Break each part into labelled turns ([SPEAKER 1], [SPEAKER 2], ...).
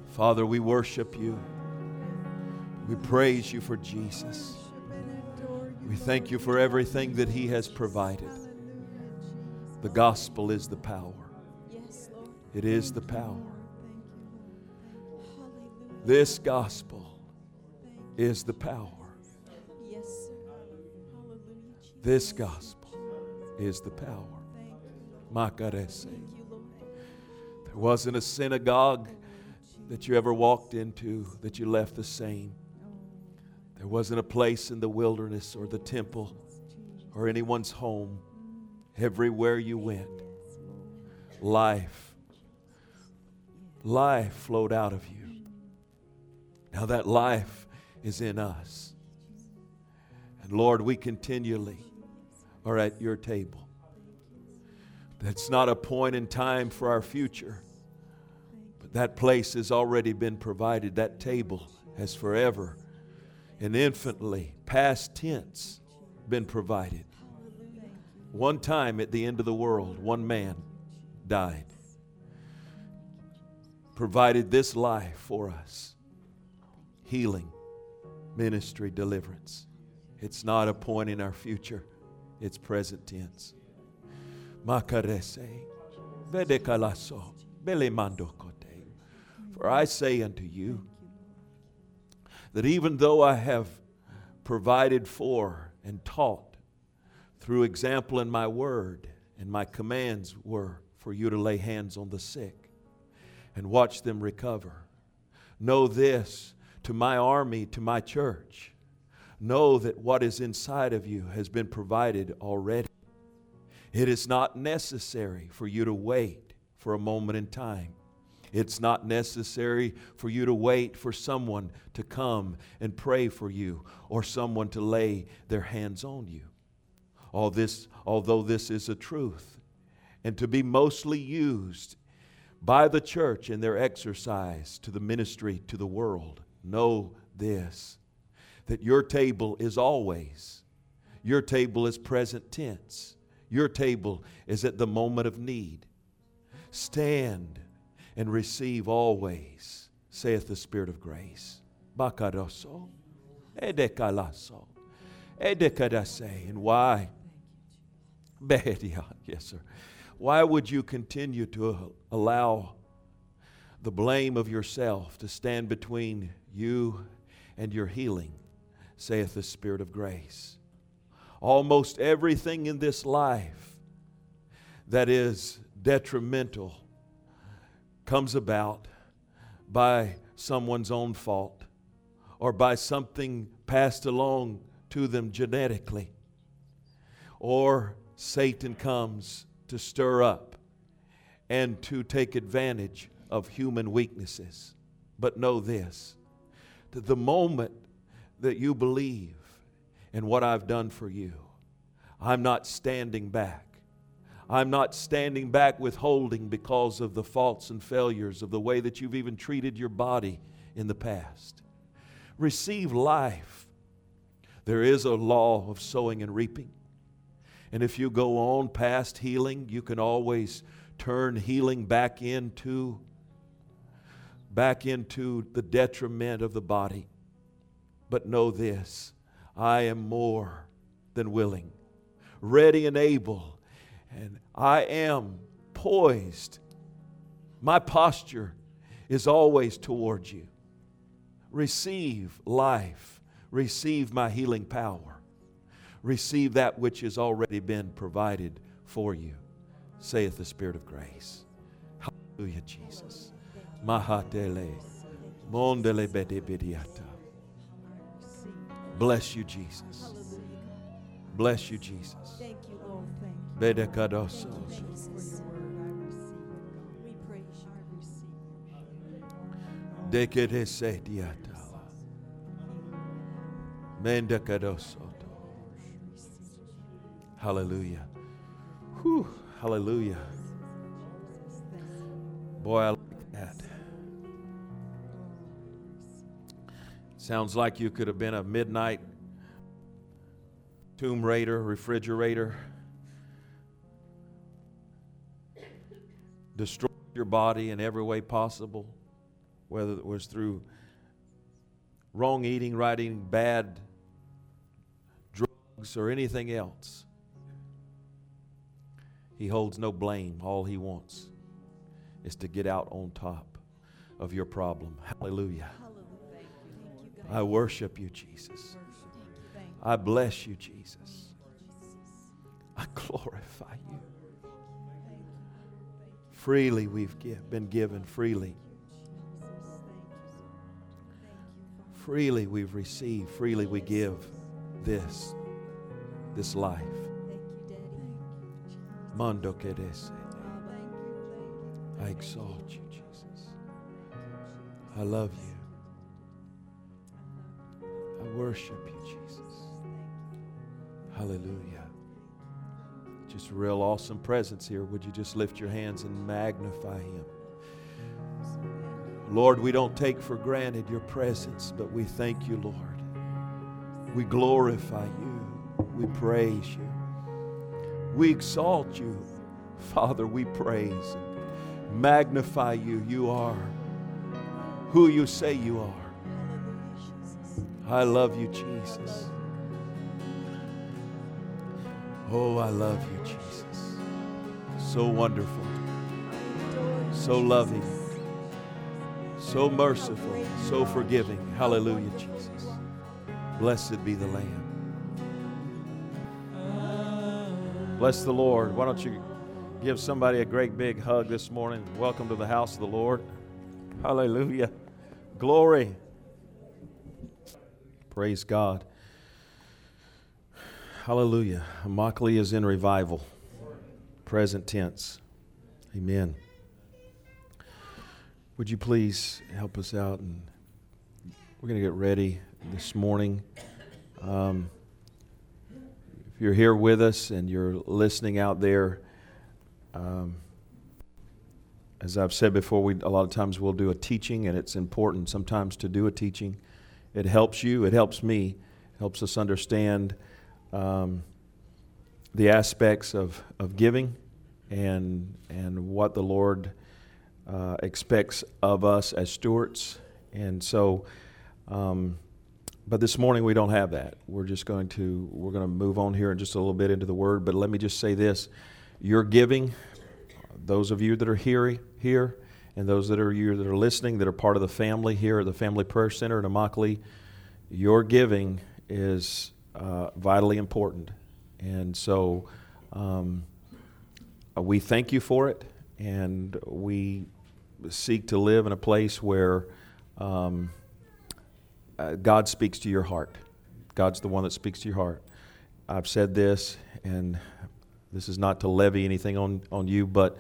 [SPEAKER 1] Father, we worship you. We praise you for Jesus. We thank you for everything that he has provided. The gospel is the power. It is the power. This gospel is the power. This gospel is the power. Makarese. There wasn't a synagogue that you ever walked into that you left the same. There wasn't a place in the wilderness or the temple or anyone's home. Everywhere you went, life flowed out of you. Now that life is in us. And Lord, we continually are at your table. That's not a point in time for our future, but that place has already been provided. That table has forever and infinitely, past tense, been provided. One time at the end of the world, one man died, provided this life for us. Healing, ministry, deliverance. It's not a point in our future. It's present tense. Makarese, vedekalaso, belemandokote. For I say unto you that even though I have provided for and taught through example in my word, and my commands were for you to lay hands on the sick and watch them recover. Know this, to my army, to my church, know that what is inside of you has been provided already. It is not necessary for you to wait for a moment in time. It's not necessary for you to wait for someone to come and pray for you or someone to lay their hands on you. Although this is a truth and to be mostly used by the church in their exercise to the ministry to the world, know this, that your table is always, your table is present tense. Your table is at the moment of need. Stand and receive always, saith the Spirit of grace. Bakaroso, edekalaso, edekadase. And why? Yes, sir. Why would you continue to allow the blame of yourself to stand between you and your healing, saith the Spirit of grace? Almost everything in this life that is detrimental comes about by someone's own fault or by something passed along to them genetically. Or Satan comes to stir up and to take advantage of human weaknesses. But know this, that the moment that you believe in what I've done for you, I'm not standing back. I'm not standing back withholding because of the faults and failures of the way that you've even treated your body in the past. Receive life. There is a law of sowing and reaping. And if you go on past healing, you can always turn healing back into the detriment of the body. But know this, I am more than willing, ready and able, and I am poised. My posture is always towards you. Receive life. Receive my healing power. Receive that which has already been provided for you, saith the Spirit of grace. Hallelujah, Jesus. Mahatele, mondele bedebediata. Bless you, Jesus. Bless you, Jesus.
[SPEAKER 2] Thank you, Lord. Thank you.
[SPEAKER 1] Bedekadoso.
[SPEAKER 2] Jesus. We praise you.
[SPEAKER 1] Dekedese diata. Mendekadoso. Hallelujah. Whew. Hallelujah. Boy, I like that. Sounds like you could have been a midnight Tomb Raider, refrigerator. Destroyed your body in every way possible. whether it was through wrong eating, right eating, bad drugs, or anything else. He holds no blame. All He wants is to get out on top of your problem. Hallelujah. I worship you, Jesus. I bless you, Jesus. I glorify you. Freely we've been given, freely. Freely we've received, freely we give this life. Mando querese. I exalt you, Jesus. I love you. I worship you, Jesus. Hallelujah. Just a real awesome presence here. Would you just lift your hands and magnify Him? Lord, we don't take for granted your presence, but we thank you, Lord. We glorify you. We praise you. We exalt you. Father, we praise and magnify you. You are who you say you are. I love you, Jesus. Oh, I love you, Jesus. So wonderful. So loving. So merciful, so forgiving. Hallelujah, Jesus. Blessed be the Lamb. Bless the Lord. Why don't you give somebody a great big hug this morning? Welcome to the house of the Lord. Hallelujah. Glory. Praise God. Hallelujah. Immokalee is in revival. Present tense. Amen. Would you please help us out? And we're going to get ready this morning. If you're here with us and you're listening out there, as I've said before, a lot of times we'll do a teaching, and it's important sometimes to do a teaching. It helps you. It helps me. It helps us understand the aspects of giving and what the Lord expects of us as stewards. And so, but this morning we don't have that. We're going to move on here in just a little bit into the Word. But let me just say this: your giving, those of you that are here, and those that are listening, that are part of the family here at the Family Prayer Center in Immokalee, your giving is vitally important. And so we thank you for it, and we seek to live in a place where God speaks to your heart. God's the one that speaks to your heart. I've said this, and this is not to levy anything on you, but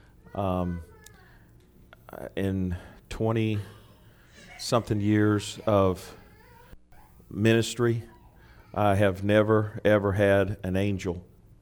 [SPEAKER 1] in 20-something years of ministry, I have never, ever had an angel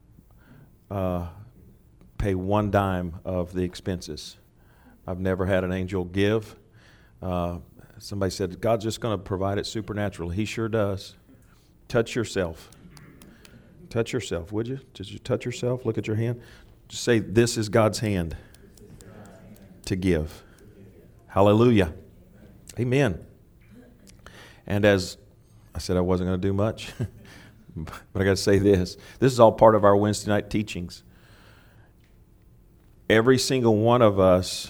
[SPEAKER 1] pay one dime of the expenses. I've never had an angel give. Somebody said, God's just going to provide it supernaturally. He sure does. Touch yourself. Touch yourself, would you? Just you touch yourself? Look at your hand. Just say, this is God's hand to give. Hallelujah. Amen. And as I said, I wasn't going to do much, but I got to say this. This is all part of our Wednesday night teachings. Every single one of us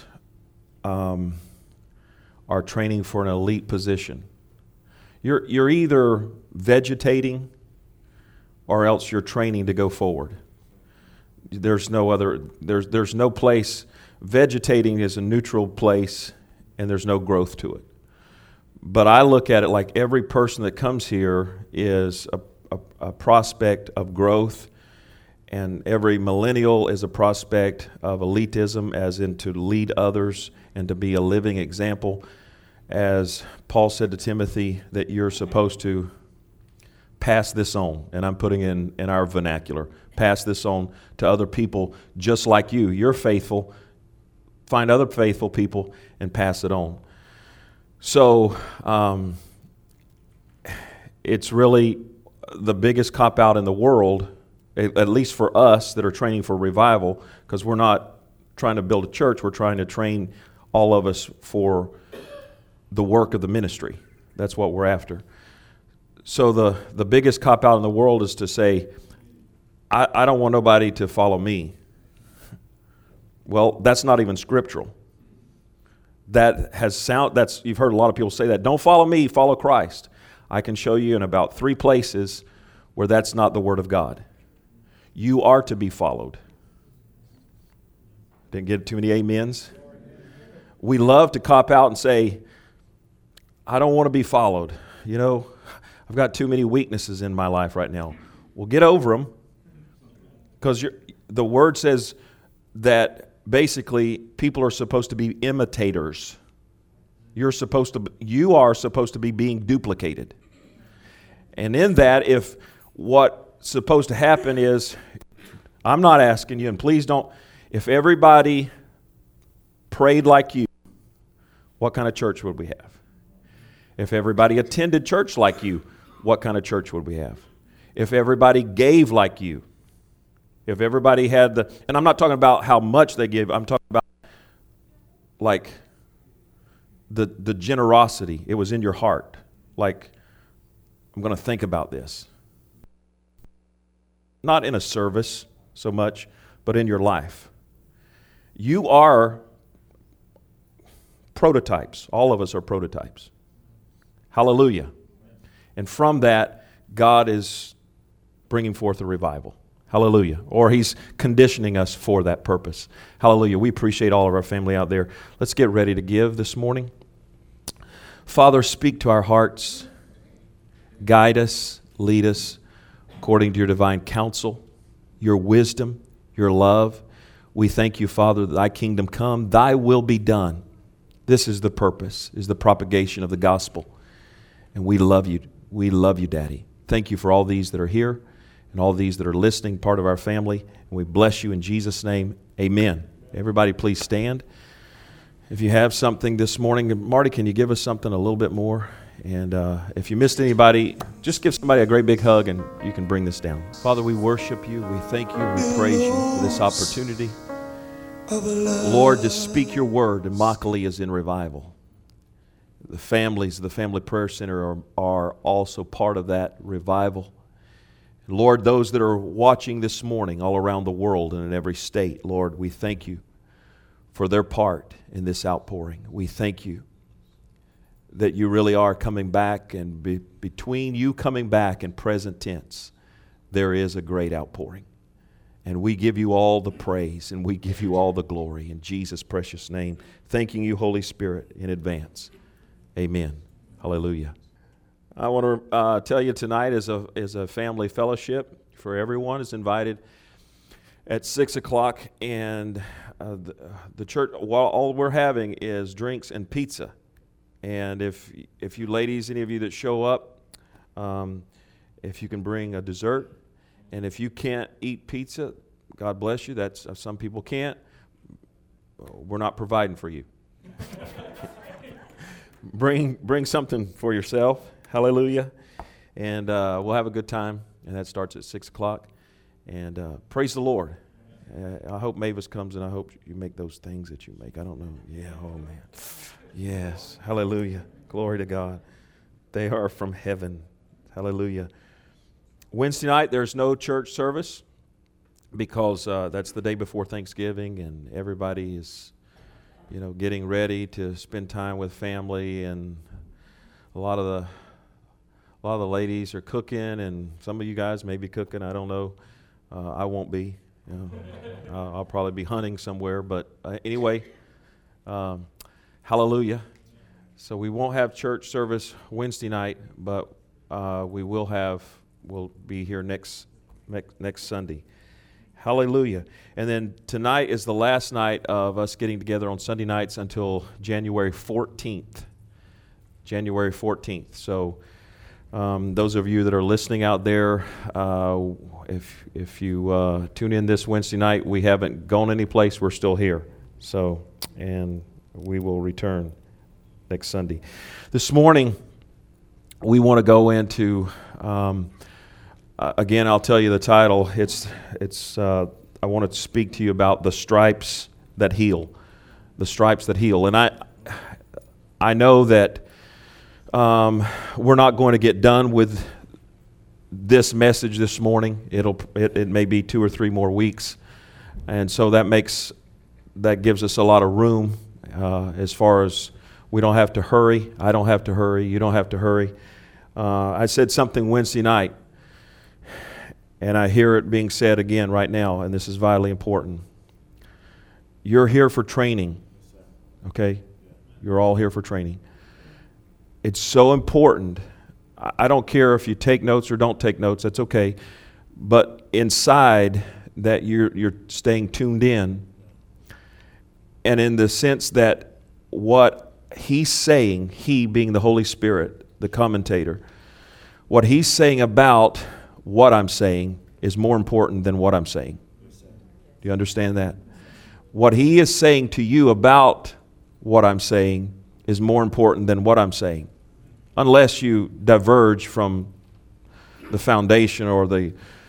[SPEAKER 1] are training for an elite position. You're either vegetating or else you're training to go forward. There's no place. Vegetating is a neutral place, and there's no growth to it. But I look at it like every person that comes here is a prospect of growth, and every millennial is a prospect of elitism, as in to lead others and to be a living example. As Paul said to Timothy, that you're supposed to pass this on, and I'm putting in our vernacular, pass this on to other people just like you. You're faithful. Find other faithful people and pass it on. So it's really the biggest cop-out in the world, at least for us that are training for revival, because we're not trying to build a church. We're trying to train all of us for the work of the ministry. That's what we're after. So the biggest cop-out in the world is to say, I don't want nobody to follow me. Well, that's not even scriptural. You've heard a lot of people say that. Don't follow me, follow Christ. I can show you in about 3 places where that's not the Word of God. You are to be followed. Didn't get too many amens? We love to cop out and say, I don't want to be followed. You know, I've got too many weaknesses in my life right now. Well, get over them, because the Word says that basically people are supposed to be imitators. You are supposed to be being duplicated. And in that, if what's supposed to happen is, I'm not asking you, and please don't, if everybody prayed like you, what kind of church would we have? If everybody attended church like you, what kind of church would we have? If everybody gave like you, if everybody had and I'm not talking about how much they give, I'm talking about like the generosity. It was in your heart. Like, I'm going to think about this. Not in a service so much, but in your life. You are prototypes. All of us are prototypes. Hallelujah. And from that, God is bringing forth a revival. Hallelujah. Or He's conditioning us for that purpose. Hallelujah. We appreciate all of our family out there. Let's get ready to give this morning. Father, speak to our hearts. Guide us, lead us according to your divine counsel, your wisdom, your love. We thank you, Father, that thy kingdom come, thy will be done. This is the purpose, is the propagation of the gospel. And we love you. We love you, Daddy. Thank you for all these that are here and all these that are listening, part of our family. And we bless you in Jesus' name. Amen. Everybody please stand. If you have something this morning, Marty, can you give us something a little bit more? And if you missed anybody, just give somebody a great big hug and you can bring this down. Father, we worship you. We thank you. We praise you for this opportunity. Lord, to speak your word. And Immokalee is in revival. The families, the Family Prayer Center are also part of that revival. Lord, those that are watching this morning all around the world and in every state, Lord, we thank you for their part in this outpouring. We thank you that you really are coming back, and between you coming back and present tense, there is a great outpouring. And we give you all the praise and we give you all the glory in Jesus' precious name. Thanking you, Holy Spirit, in advance. Amen. Hallelujah. I want to tell you tonight is a family fellowship for everyone. Is invited at 6 o'clock, and the church, all we're having is drinks and pizza. And if you ladies, any of you that show up, if you can bring a dessert, and if you can't eat pizza, God bless you. That's some people can't. We're not providing for you. Bring something for yourself. Hallelujah. And we'll have a good time. And that starts at 6 o'clock. And praise the Lord. I hope Mavis comes, and I hope you make those things that you make. I don't know. Yeah, oh man. Yes. Hallelujah. Glory to God. They are from heaven. Hallelujah. Wednesday night, there's no church service because that's the day before Thanksgiving, and everybody is, getting ready to spend time with family, and a lot of the ladies are cooking, and some of you guys may be cooking. I don't know. I won't be. I'll probably be hunting somewhere. But anyway, hallelujah. So we won't have church service Wednesday night, but we'll be here next Sunday. Hallelujah. And then tonight is the last night of us getting together on Sunday nights until January 14th. January 14th. So those of you that are listening out there, if you tune in this Wednesday night, we haven't gone anyplace. We're still here. So, and we will return next Sunday. This morning, we want to go into, again, I'll tell you the title. I want to speak to you about the stripes that heal. The stripes that heal. And I I know that we're not going to get done with this message this morning. It may be 2 or 3 more weeks, and so that gives us a lot of room as far as we don't have to hurry. I don't have to hurry. You don't have to hurry. I said something Wednesday night, and I hear it being said again right now, and this is vitally important. You're here for training, okay? You're all here for training. It's so important. I don't care if you take notes or don't take notes, that's okay. But inside that you're staying tuned in, and in the sense that what he's saying, he being the Holy Spirit, the commentator, what he's saying about what I'm saying is more important than what I'm saying. Do you understand that? What he is saying to you about what I'm saying is more important than what I'm saying. Unless you diverge from the foundation or the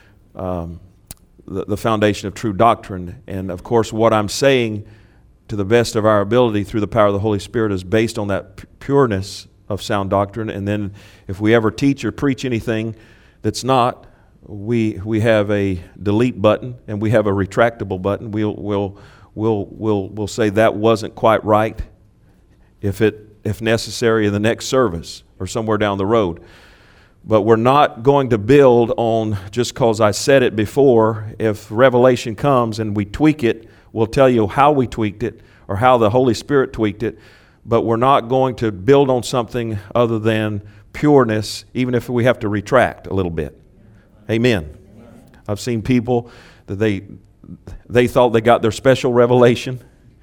[SPEAKER 1] foundation of true doctrine. And of course, what I'm saying to the best of our ability through the power of the Holy Spirit is based on that pureness of sound doctrine. And then if we ever teach or preach anything that's not, we have a delete button and we have a retractable button. We'll say that wasn't quite right if necessary in the next service or somewhere down the road. But we're not going to build on just because I said it before. If revelation comes and we tweak it, we'll tell you how we tweaked it or how the Holy Spirit tweaked it. But we're not going to build on something other than pureness, even if we have to retract a little bit. Amen. I've seen people that they thought they got their special revelation,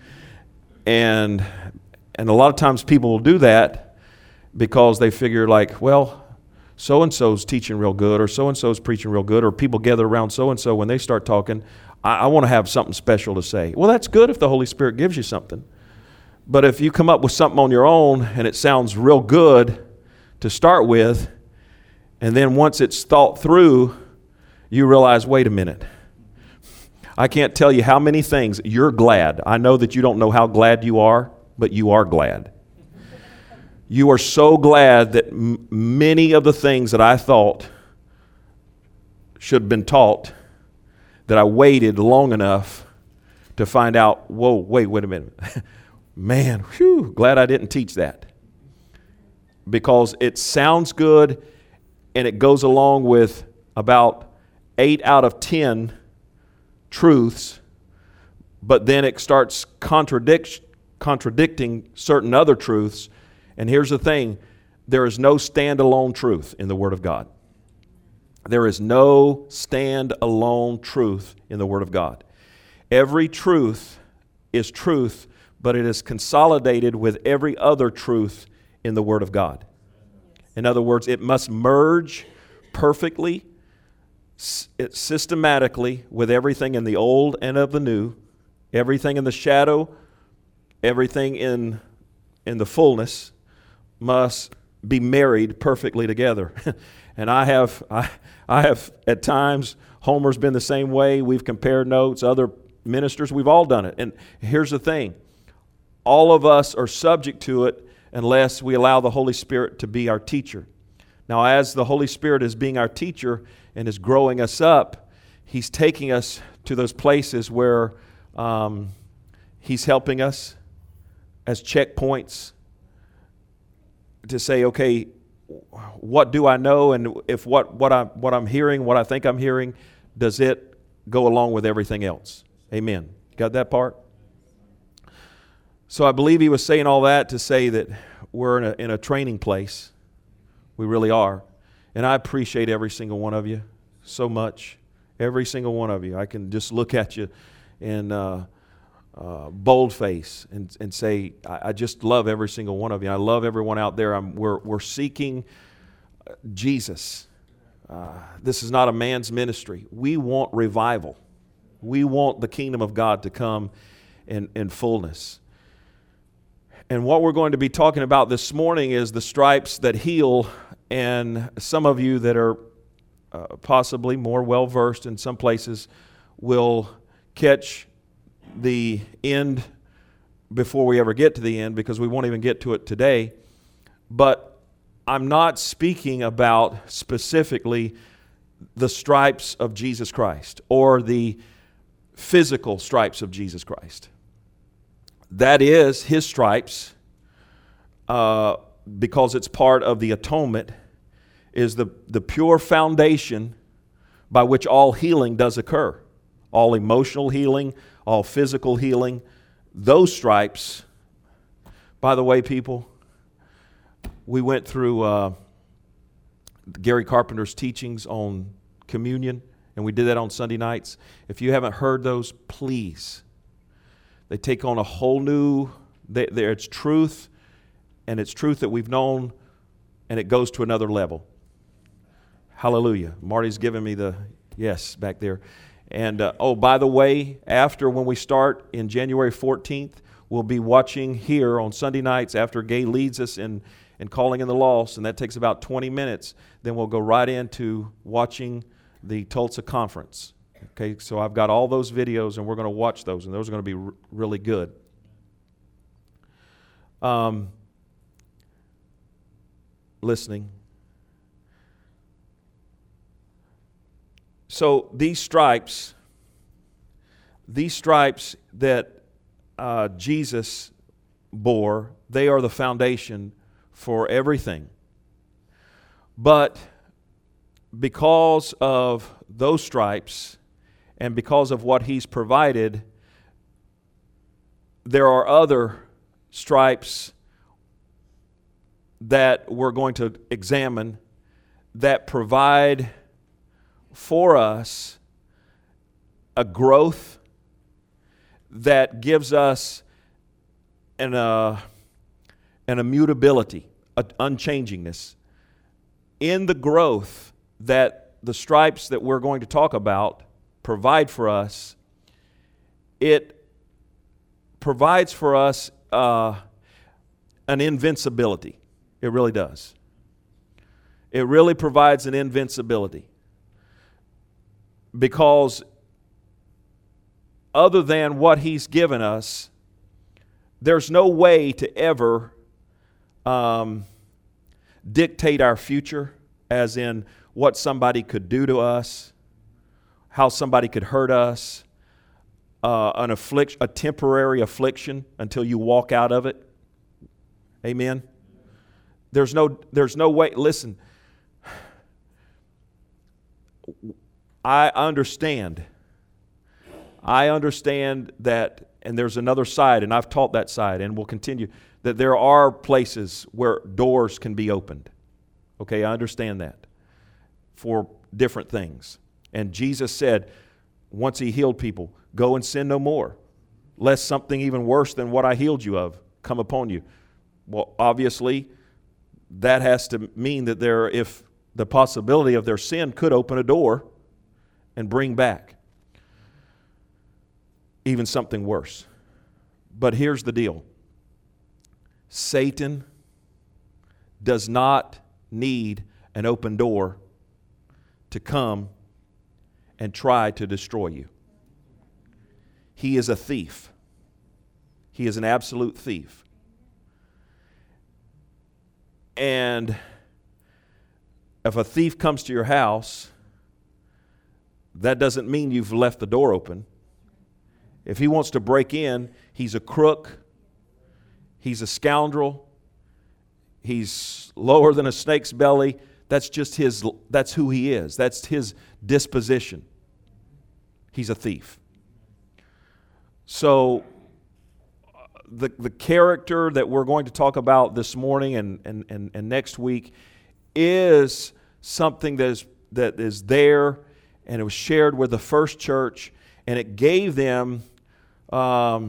[SPEAKER 1] and a lot of times people will do that because they figure like, well, so-and-so's teaching real good, or so-and-so's preaching real good, or people gather around so-and-so when they start talking, I want to have something special to say. Well, that's good if the Holy Spirit gives you something. But if you come up with something on your own and it sounds real good to start with, and then once it's thought through, you realize, wait a minute. I can't tell you how many things you're glad. I know that you don't know how glad you are, but you are glad. You are so glad that many of the things that I thought should have been taught, that I waited long enough to find out, whoa, wait a minute. Man, glad I didn't teach that. Because it sounds good and it goes along with about 8 out of 10 truths, but then it starts contradicting certain other truths. And here's the thing, there is no standalone truth in the Word of God. There is no standalone truth in the Word of God. Every truth is truth, but it is consolidated with every other truth in the Word of God. In other words, it must merge perfectly, systematically with everything in the old and of the new, everything in the shadow, everything in the fullness must be married perfectly together. And I have at times, Homer's been the same way. We've compared notes, other ministers, we've all done it. And here's the thing, all of us are subject to it unless we allow the Holy Spirit to be our teacher. Now, as the Holy Spirit is being our teacher and is growing us up, He's taking us to those places where He's helping us as checkpoints to say, okay, what do I know? And if what I'm hearing, what I think I'm hearing, does it go along with everything else? Amen. Got that part? So I believe he was saying all that to say that we're in a training place. We really are. And I appreciate every single one of you so much. Every single one of you. I can just look at you in bold face and say, I just love every single one of you. I love everyone out there. We're seeking Jesus. This is not a man's ministry. We want revival. We want the kingdom of God to come in fullness. And what we're going to be talking about this morning is the stripes that heal. And some of you that are possibly more well-versed in some places will catch the end before we ever get to the end, because we won't even get to it today. But I'm not speaking about specifically the stripes of Jesus Christ or the physical stripes of Jesus Christ. That is His stripes, because it's part of the atonement, is the pure foundation by which all healing does occur. All emotional healing, all physical healing. Those stripes, by the way, people, we went through Gary Carpenter's teachings on communion, and we did that on Sunday nights. If you haven't heard those, please. They take on a whole new, it's truth, and it's truth that we've known, and it goes to another level. Hallelujah. Marty's giving me the yes back there. And, by the way, when we start in January 14th, we'll be watching here on Sunday nights after Gay leads us in Calling in the Lost, and that takes about 20 minutes. Then we'll go right into watching the Tulsa Conference. Okay, so I've got all those videos, and we're going to watch those, and those are going to be really good. Listening. So these stripes that Jesus bore, they are the foundation for everything. But because of those stripes and because of what He's provided, there are other stripes that we're going to examine that provide for us a growth that gives us an immutability, an unchangingness. In the growth that the stripes that we're going to talk about provide for us, it provides for us an invincibility. It really does. It really provides an invincibility. Because other than what He's given us, there's no way to ever dictate our future, as in what somebody could do to us, how somebody could hurt us, a temporary affliction until you walk out of it. Amen? There's no way. Listen, I understand that, and there's another side, and I've taught that side, and will continue, that there are places where doors can be opened. Okay, I understand that for different things. And Jesus said, once He healed people, go and sin no more, lest something even worse than what I healed you of come upon you. Well, obviously, that has to mean that if the possibility of their sin could open a door and bring back even something worse. But here's the deal. Satan does not need an open door to come and try to destroy you. He is a thief. He is an absolute thief. And if a thief comes to your house, that doesn't mean you've left the door open. If he wants to break in, he's a crook, he's a scoundrel, he's lower than a snake's belly. That's who he is. That's his disposition. He's a thief. So the character that we're going to talk about this morning and next week is something that is there, and it was shared with the first church, and it gave them a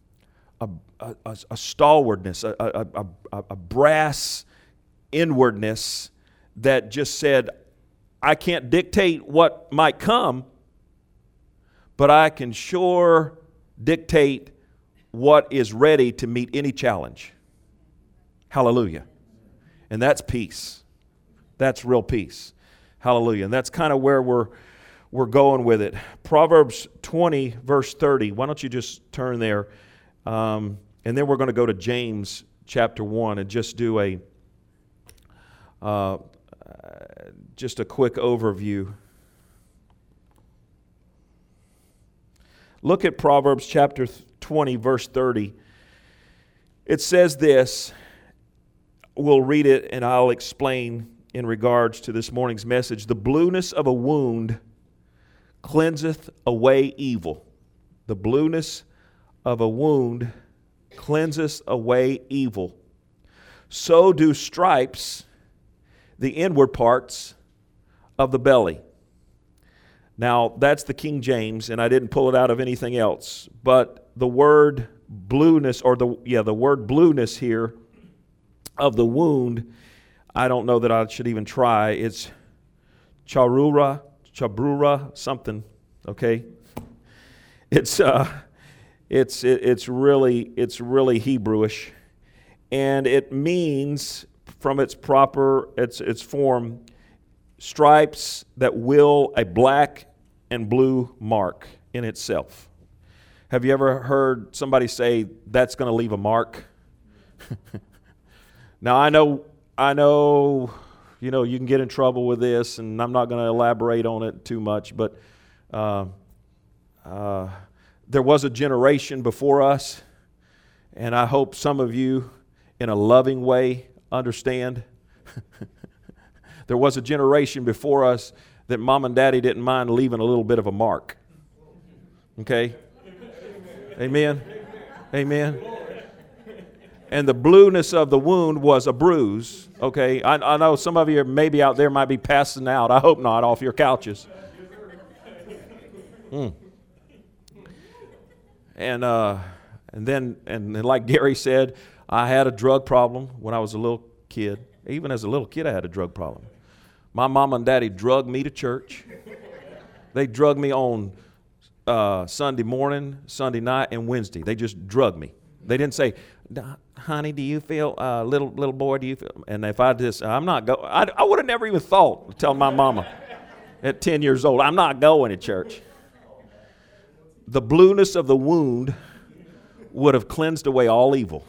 [SPEAKER 1] stalwartness, a brass inwardness that just said, I can't dictate what might come, but I can sure dictate what is ready to meet any challenge. Hallelujah. And that's peace. That's real peace. Hallelujah. And that's kind of where we're going with it. Proverbs 20, verse 30. Why don't you just turn there? And then we're going to go to James chapter 1 and just do a quick overview. Look at Proverbs chapter 20, verse 30. It says this. We'll read it and I'll explain in regards to this morning's message. The blueness of a wound cleanseth away evil. The blueness of a wound cleanseth away evil. So do stripes the inward parts of the belly. Now, that's the King James, and I didn't pull it out of anything else. But the word blueness, or the word blueness here of the wound, I don't know that I should even try. It's chabrura, something. Okay, it's really Hebrewish, and it means from its form, stripes that will a black and blue mark in itself. Have you ever heard somebody say that's going to leave a mark? Now I know, you can get in trouble with this, and I'm not going to elaborate on it too much, but there was a generation before us, and I hope some of you, in a loving way, understand. There was a generation before us that mom and daddy didn't mind leaving a little bit of a mark. Okay? Amen? Amen? And the blueness of the wound was a bruise. Okay? I know some of you maybe out there might be passing out. I hope not, off your couches. And then like Gary said, I had a drug problem when I was a little kid. Even as a little kid, I had a drug problem. My mom and daddy drugged me to church. They drugged me on Sunday morning, Sunday night, and Wednesday. They just drugged me. They didn't say, honey, do you feel, little boy, do you feel? And if I just, I'm not going, I would have never even thought to tell my mama at 10 years old, I'm not going to church. The blueness of the wound would have cleansed away all evil.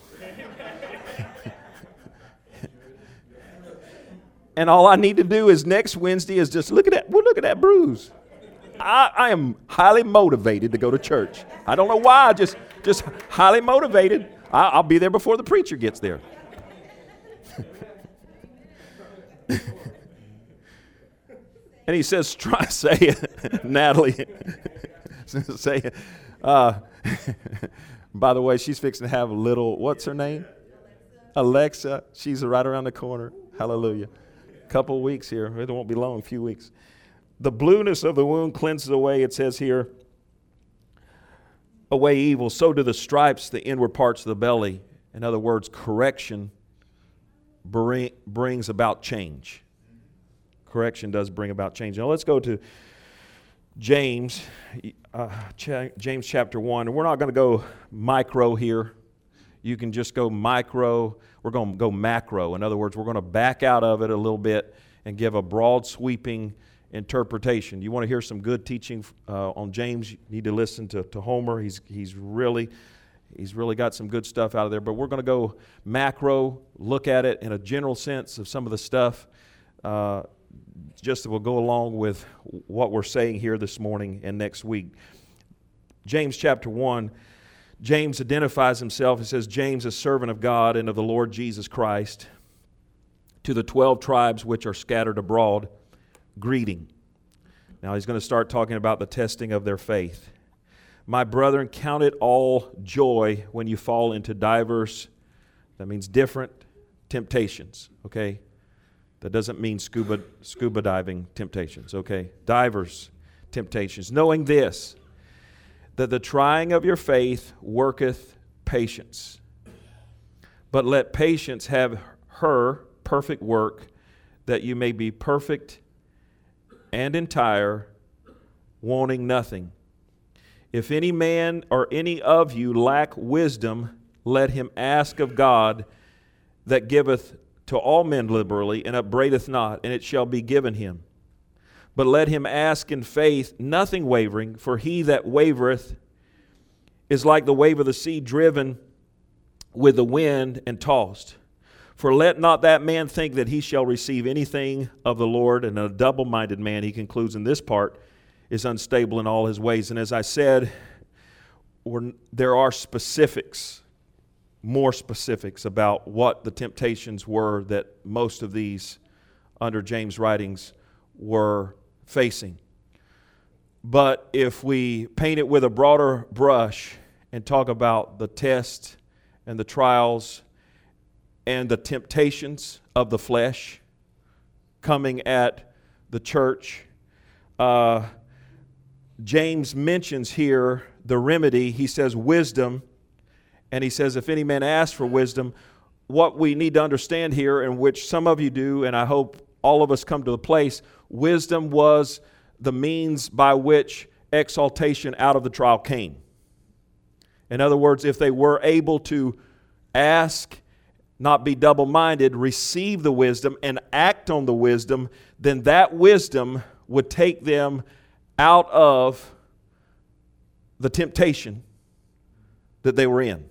[SPEAKER 1] And all I need to do is next Wednesday is just look at that bruise. I am highly motivated to go to church. I don't know why, just highly motivated. I'll be there before the preacher gets there. And he says, try, say it, Natalie. Say it. By the way, she's fixing to have a little, what's her name? Alexa. She's right around the corner. Hallelujah. Couple of weeks here. It won't be long, a few weeks. The blueness of the wound cleanses away, it says here, away evil. So do the stripes, the inward parts of the belly. In other words, correction brings about change. Correction does bring about change. Now let's go to James chapter 1. And we're not going to go micro here. You can just go micro. We're going to go macro. In other words, we're going to back out of it a little bit and give a broad sweeping interpretation. You want to hear some good teaching on James, you need to listen to Homer. He's really got some good stuff out of there. But we're going to go macro, look at it in a general sense of some of the stuff. Just will go along with what we're saying here this morning and next week. James chapter 1. James identifies himself. He says, James, a servant of God and of the Lord Jesus Christ, to the 12 tribes which are scattered abroad, greeting. Now he's going to start talking about the testing of their faith. My brethren, count it all joy when you fall into diverse, that means different, temptations, okay? That doesn't mean scuba diving temptations, okay? Diverse temptations. Knowing this, that the trying of your faith worketh patience. But let patience have her perfect work, that you may be perfect and entire, wanting nothing. If any man or any of you lack wisdom, let him ask of God, that giveth to all men liberally, and upbraideth not, and it shall be given him. But let him ask in faith, nothing wavering, for he that wavereth is like the wave of the sea driven
[SPEAKER 3] with the wind and tossed. For let not that man think that he shall receive anything of the Lord. And a double-minded man, he concludes in this part, is unstable in all his ways. And as I said, there are specifics, more specifics about what the temptations were that most of these under James' writings were facing. But if we paint it with a broader brush and talk about the tests and the trials and the temptations of the flesh coming at the church, James mentions here the remedy. He says wisdom, and he says if any man asks for wisdom, what we need to understand here, and which some of you do, and I hope all of us come to the place, wisdom was the means by which exaltation out of the trial came. In other words, if they were able to ask, not be double-minded, receive the wisdom and act on the wisdom, then that wisdom would take them out of the temptation that they were in.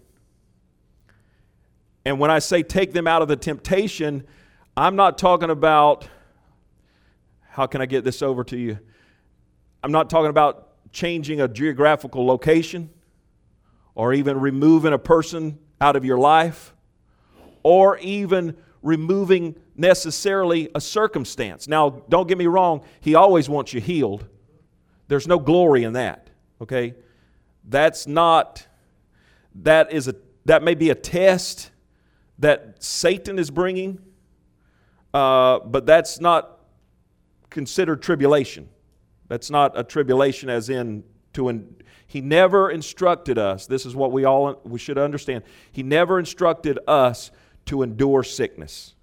[SPEAKER 3] And when I say take them out of the temptation, I'm not talking about, how can I get this over to you? I'm not talking about changing a geographical location or even removing a person out of your life or even removing necessarily a circumstance. Now, don't get me wrong, He always wants you healed. There's no glory in that, okay? That may be a test that Satan is bringing, but that's not considered tribulation. That's not a tribulation as in He never instructed us. This is what we should understand. He never instructed us to endure sickness.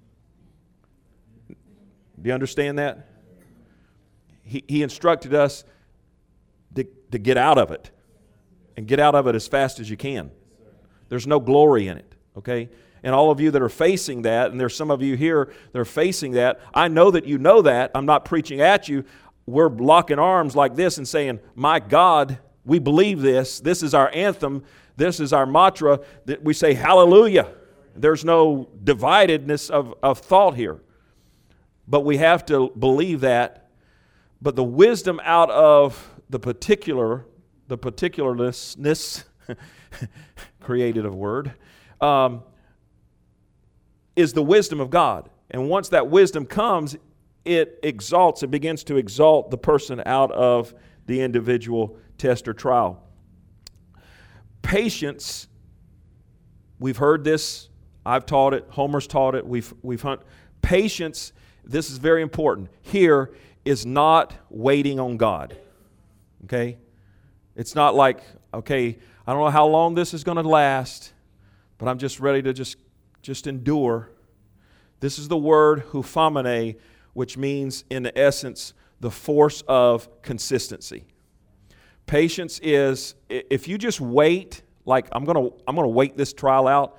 [SPEAKER 3] Do you understand that? He instructed us to get out of it, and get out of it as fast as you can. There's no glory in it, okay? And all of you that are facing that, and there's some of you here that are facing that, I know that you know that. I'm not preaching at you. We're locking arms like this and saying, my God, we believe this. This is our anthem. This is our mantra. That we say hallelujah. There's no dividedness of thought here. But we have to believe that. But the wisdom out of the particularness, created a word, is the wisdom of God. And once that wisdom comes, it begins to exalt the person out of the individual test or trial. Patience, we've heard this, I've taught it, Homer's taught it, patience, this is very important, here is not waiting on God. Okay? It's not like, okay, I don't know how long this is going to last, but I'm just ready to just endure. This is the word hupomene, which means, in essence, the force of consistency. Patience is, if you just wait, like I'm gonna wait this trial out,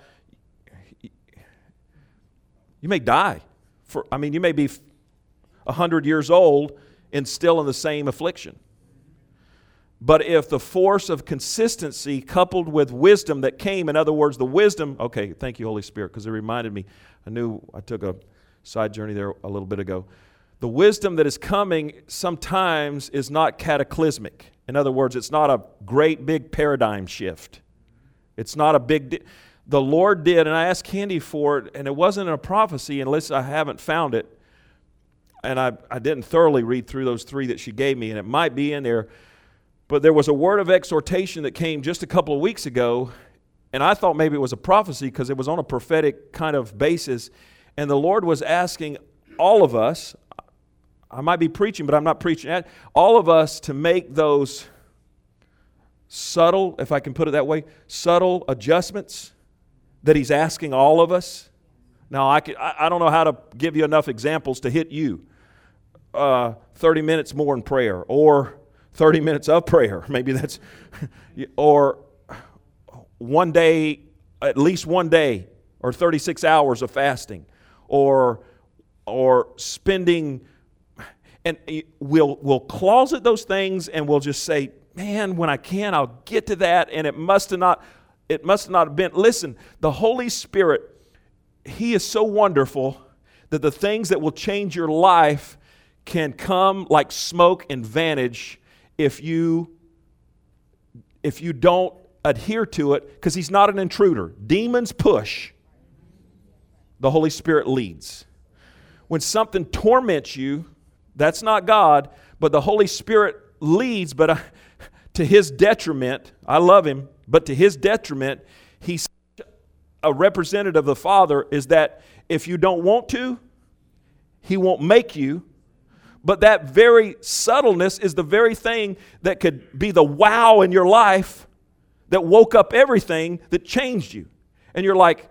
[SPEAKER 3] you may die. You may be 100 years old and still in the same affliction. But if the force of consistency coupled with wisdom that came, in other words, the wisdom, okay, thank you, Holy Spirit, because it reminded me, I knew I took a side journey there a little bit ago. The wisdom that is coming sometimes is not cataclysmic. In other words, it's not a great big paradigm shift. It's not a big the Lord did, and I asked Candy for it, and it wasn't a prophecy unless I haven't found it. And I didn't thoroughly read through those 3 that she gave me, and it might be in there. But there was a word of exhortation that came just a couple of weeks ago, and I thought maybe it was a prophecy because it was on a prophetic kind of basis. And the Lord was asking all of us, I might be preaching, but I'm not preaching at, all of us to make those subtle, if I can put it that way, subtle adjustments that He's asking all of us. Now, I don't know how to give you enough examples to hit you. 30 minutes more in prayer, or 30 minutes of prayer. Maybe that's, or one day, at least one day, or 36 hours of fasting, or spending, and we'll closet those things, and we'll just say, man, when I can, I'll get to that, and it must have not. it must not have been. Listen, the Holy Spirit, He is so wonderful that the things that will change your life can come like smoke and vanish if you don't adhere to it, because He's not an intruder. Demons push. The Holy Spirit leads. When something torments you, that's not God, but the Holy Spirit leads, but to His detriment. I love Him, but to His detriment, He's a representative of the Father, is that if you don't want to, He won't make you. But that very subtleness is the very thing that could be the wow in your life that woke up everything that changed you. And you're like,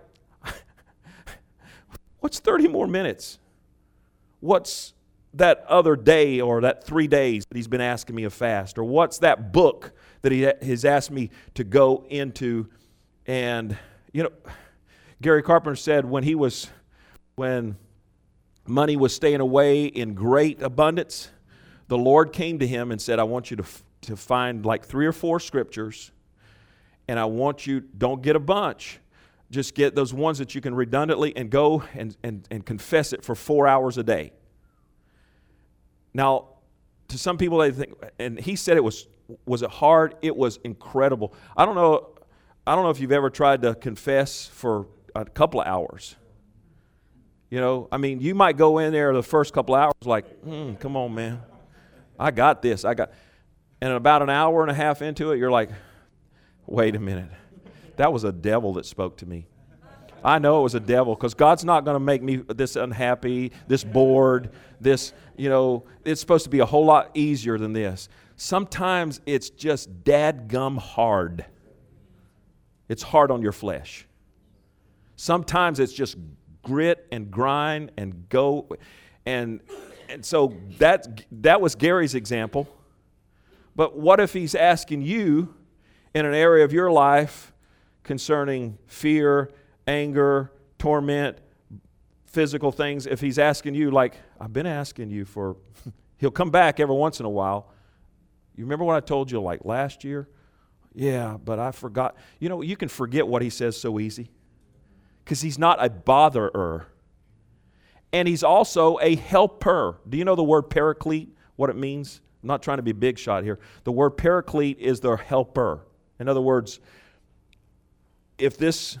[SPEAKER 3] what's 30 more minutes? What's that other day or that 3 days that He's been asking me to fast? Or what's that book that He has asked me to go into? And, Gary Carpenter said when money was staying away in great abundance, the Lord came to him and said, I want you to find like 3 or 4 scriptures, and I want you, don't get a bunch, just get those ones that you can redundantly, and go and confess it for 4 hours a day. Now, to some people they think, and he said was it hard? It was incredible. I don't know if you've ever tried to confess for a couple of hours. You might go in there the first couple of hours like, come on, man. I got this. And about an hour and a half into it, you're like, wait a minute. That was a devil that spoke to me. I know it was a devil, because God's not going to make me this unhappy, this bored, this, it's supposed to be a whole lot easier than this. Sometimes it's just dadgum hard. It's hard on your flesh. Sometimes it's just grit and grind and go. And so that was Gary's example. But what if He's asking you in an area of your life concerning fear, anger, torment, physical things? If He's asking you, like, I've been asking you for, He'll come back every once in a while. You remember what I told you like last year? Yeah, but I forgot. You can forget what He says so easy, because He's not a botherer. And He's also a helper. Do you know the word paraclete, what it means? I'm not trying to be big shot here. The word paraclete is the helper. In other words, if this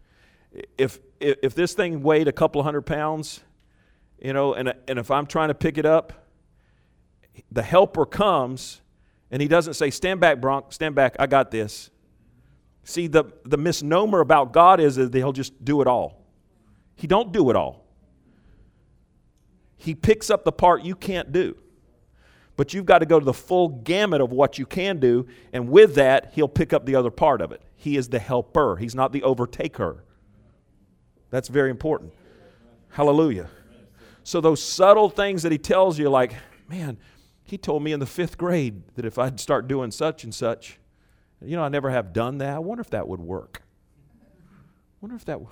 [SPEAKER 3] thing weighed a couple of 100 pounds, and if I'm trying to pick it up, the helper comes, and He doesn't say, stand back, Bronk, stand back, I got this. See, the misnomer about God is that He'll just do it all. He don't do it all. He picks up the part you can't do. But you've got to go to the full gamut of what you can do, and with that, He'll pick up the other part of it. He is the helper. He's not the overtaker. That's very important. Hallelujah. So those subtle things that He tells you, like, man, He told me in the 5th grade that if I'd start doing such and such, I never have done that. I wonder if that would work. Why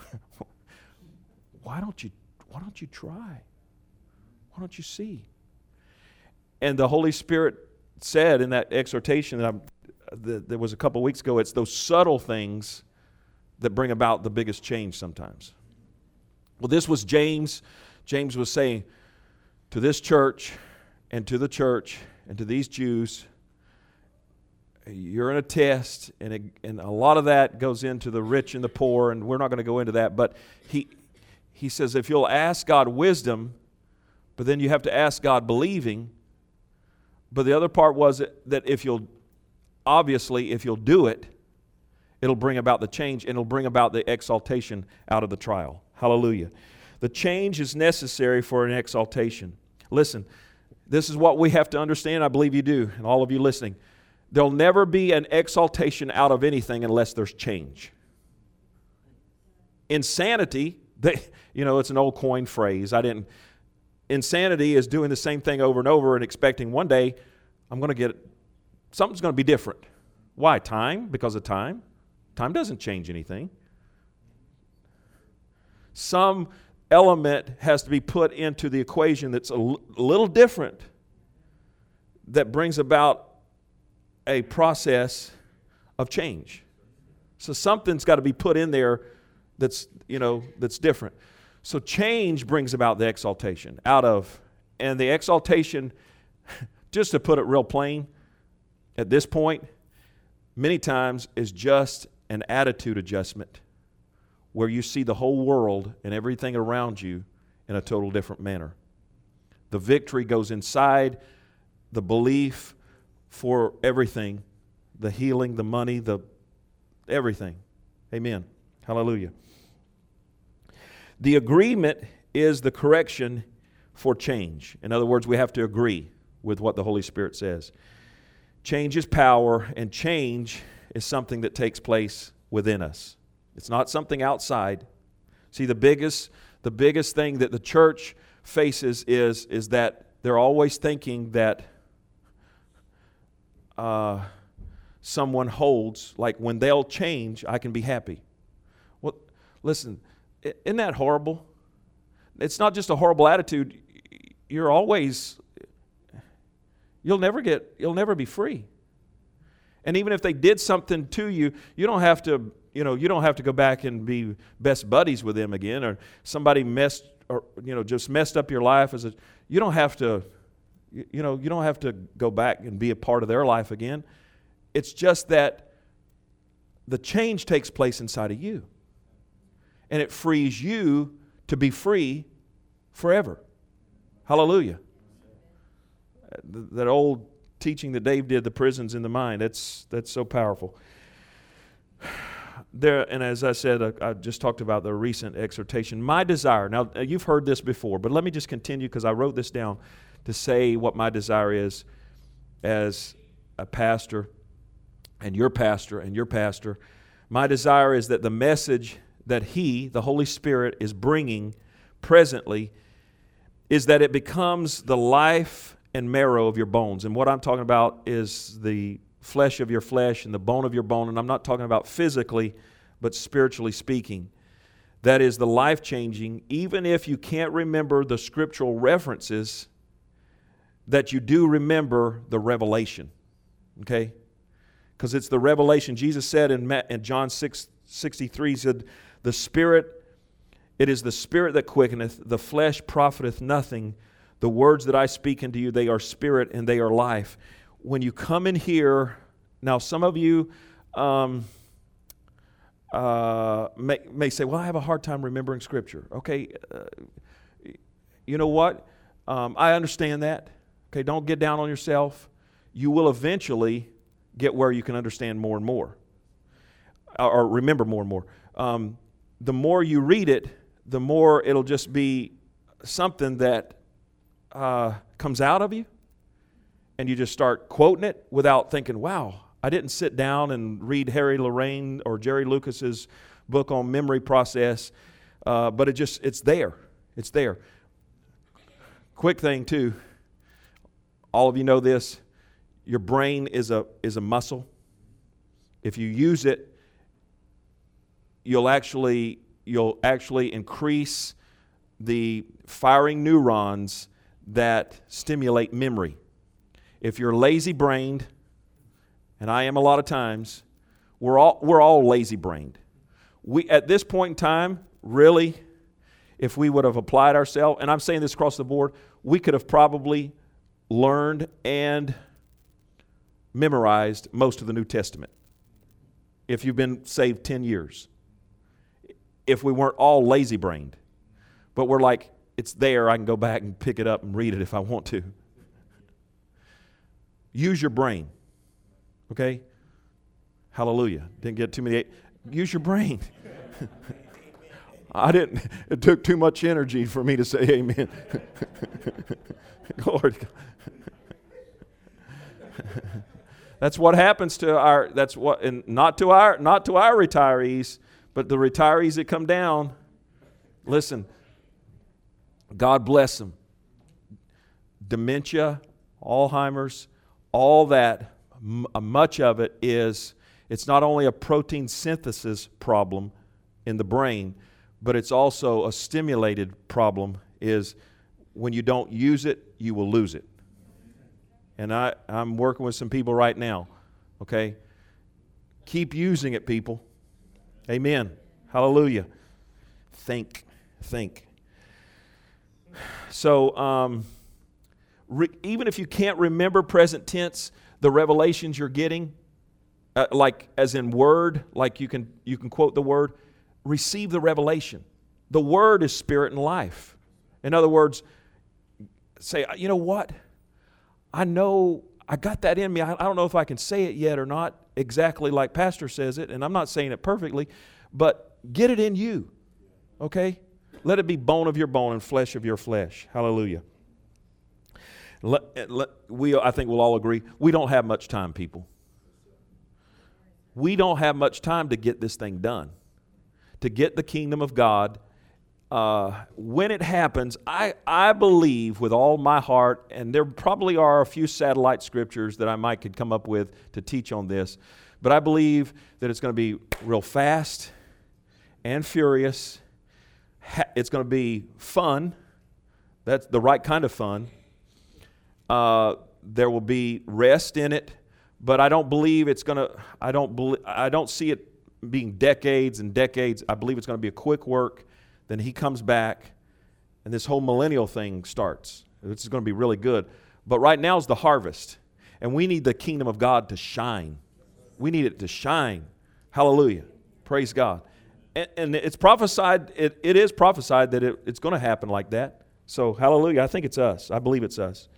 [SPEAKER 3] don't you try? Why don't you see? And the Holy Spirit said in that exhortation that was a couple weeks ago, it's those subtle things that bring about the biggest change sometimes. Well, this was James. James was saying to this church and to the church and to these Jews, you're in a test, and a lot of that goes into the rich and the poor, and we're not going to go into that. But he says if you'll ask God wisdom, but then you have to ask God believing. But the other part was that if you'll do it, it'll bring about the change, and it'll bring about the exaltation out of the trial. Hallelujah. The change is necessary for an exaltation. Listen, this is what we have to understand. I believe you do, and all of you listening. There'll never be an exaltation out of anything unless there's change. Insanity, it's an old coined phrase. Insanity is doing the same thing over and over and expecting one day something's going to be different. Why? Time? Because of time? Time doesn't change anything. Some element has to be put into the equation that's a little different, that brings about a process of change. So something's got to be put in there that's different. So change brings about the exaltation and the exaltation, just to put it real plain, at this point, many times is just an attitude adjustment where you see the whole world and everything around you in a total different manner. The victory goes inside, the belief for everything, the healing, the money, the everything. Amen. Hallelujah. The agreement is the correction for change. In other words, we have to agree with what the Holy Spirit says. Change is power, and change is something that takes place within us. It's not something outside. See, the biggest thing that the church faces is that they're always thinking that someone holds, like when they'll change, I can be happy. Well, listen, isn't that horrible? It's not just a horrible attitude. You'll never be free. And even if they did something to you, you don't have to go back and be best buddies with them again, or somebody just messed up your life you don't have to go back and be a part of their life again. It's just that the change takes place inside of you. And it frees you to be free forever. Hallelujah. That old teaching that Dave did, the prisons in the mind, that's so powerful. And as I said, I just talked about the recent exhortation. My desire, now you've heard this before, but let me just continue because I wrote this down to say what my desire is as a pastor and your pastor. My desire is that the message that He, the Holy Spirit, is bringing presently is that it becomes the life and marrow of your bones. And what I'm talking about is the flesh of your flesh and the bone of your bone. And I'm not talking about physically, but spiritually speaking. That is the life-changing, even if you can't remember the scriptural references, that you do remember the revelation. Okay? Because it's the revelation. Jesus said in John 6:63, He said, it is the Spirit that quickeneth, the flesh profiteth nothing. The words that I speak unto you, they are spirit and they are life. When you come in here, now some of you may say, well, I have a hard time remembering Scripture. Okay, you know what? I understand that. Okay, don't get down on yourself. You will eventually get where you can understand more and more, or remember more and more. The more you read it, the more it'll just be something that comes out of you, and you just start quoting it without thinking, wow, I didn't sit down and read Harry Lorraine or Jerry Lucas's book on memory process, but it's there. It's there. Quick thing too, all of you know this, your brain is a muscle. If you use it, you'll actually increase the firing neurons that stimulate memory. If you're lazy-brained, and I am a lot of times, we're all lazy-brained. We at this point in time, really, if we would have applied ourselves, and I'm saying this across the board, we could have probably learned and memorized most of the New Testament if you've been saved 10 years. If we weren't all lazy-brained. But we're like, it's there, I can go back and pick it up and read it if I want to. Use your brain. Okay? Hallelujah. Didn't get too many. Use your brain. It took too much energy for me to say amen. Glory to God. That's what happens to not to our retirees, but the retirees that come down. Listen, God bless them. Dementia, Alzheimer's, all that, much of it it's not only a protein synthesis problem in the brain, but it's also a stimulated problem, is when you don't use it, you will lose it. And I'm working with some people right now, okay? Keep using it, people. Amen. Hallelujah. Think. So, even if you can't remember present tense, the revelations you're getting, like as in word, like you can quote the word, receive the revelation. The word is spirit and life. In other words, say, you know what? I know I got that in me. I don't know if I can say it yet or not exactly like Pastor says it, and I'm not saying it perfectly, but get it in you, okay? Let it be bone of your bone and flesh of your flesh. Hallelujah. I think we'll all agree, we don't have much time, people. We don't have much time to get this thing done, to get the kingdom of God. When it happens, I believe with all my heart, and there probably are a few satellite scriptures that I might could come up with to teach on this, but I believe that it's going to be real fast and furious. It's going to be fun. That's the right kind of fun. There will be rest in it, but I don't believe it's going to, I don't see it being decades and decades. I believe it's going to be a quick work. Then he comes back, and this whole millennial thing starts. This is going to be really good. But right now is the harvest, and we need the kingdom of God to shine. We need it to shine. Hallelujah. Praise God. And it's prophesied, it is prophesied that it's going to happen like that. So, hallelujah. I think it's us. I believe it's us.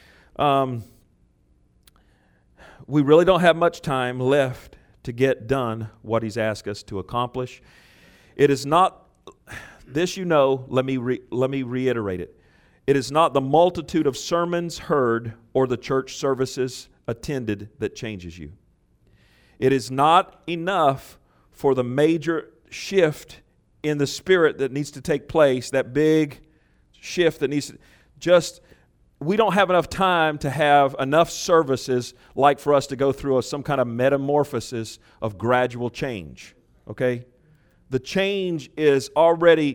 [SPEAKER 3] We really don't have much time left to get done what he's asked us to accomplish. It is not, this you know, let me reiterate it. It is not the multitude of sermons heard or the church services attended that changes you. It is not enough for the major shift in the spirit that needs to take place, that big shift that needs to we don't have enough time to have enough services like for us to go through some kind of metamorphosis of gradual change, okay? The change is already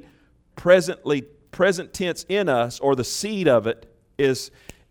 [SPEAKER 3] present tense in us, or the seed of it is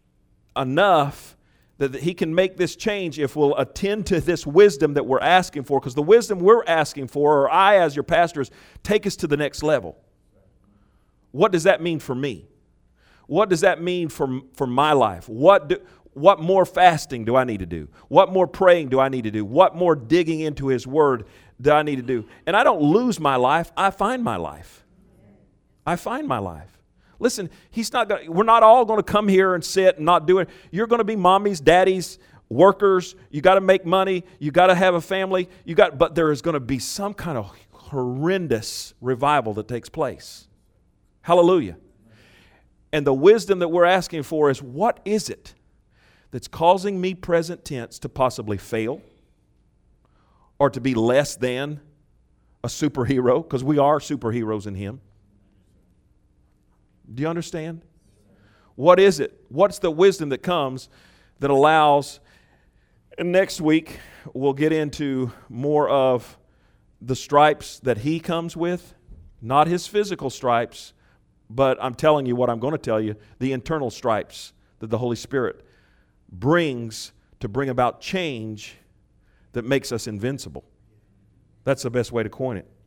[SPEAKER 3] enough that he can make this change if we'll attend to this wisdom that we're asking for, because the wisdom we're asking for, or I as your pastors, take us to the next level. What does that mean for me? What does that mean for my life? What more fasting do I need to do? What more praying do I need to do? What more digging into His Word do I need to do? And I don't lose my life. I find my life. I find my life. Listen, we're not all going to come here and sit and not do it. You're going to be mommies, daddies, workers. You got to make money. You got to have a family. But there is going to be some kind of horrendous revival that takes place. Hallelujah. And the wisdom that we're asking for is, what is it that's causing me, present tense, to possibly fail or to be less than a superhero? Because we are superheroes in Him. Do you understand? What is it? What's the wisdom that comes that allows? And next week, we'll get into more of the stripes that He comes with, not His physical stripes, but I'm telling you what I'm going to tell you, the internal stripes that the Holy Spirit brings to bring about change that makes us invincible. That's the best way to coin it.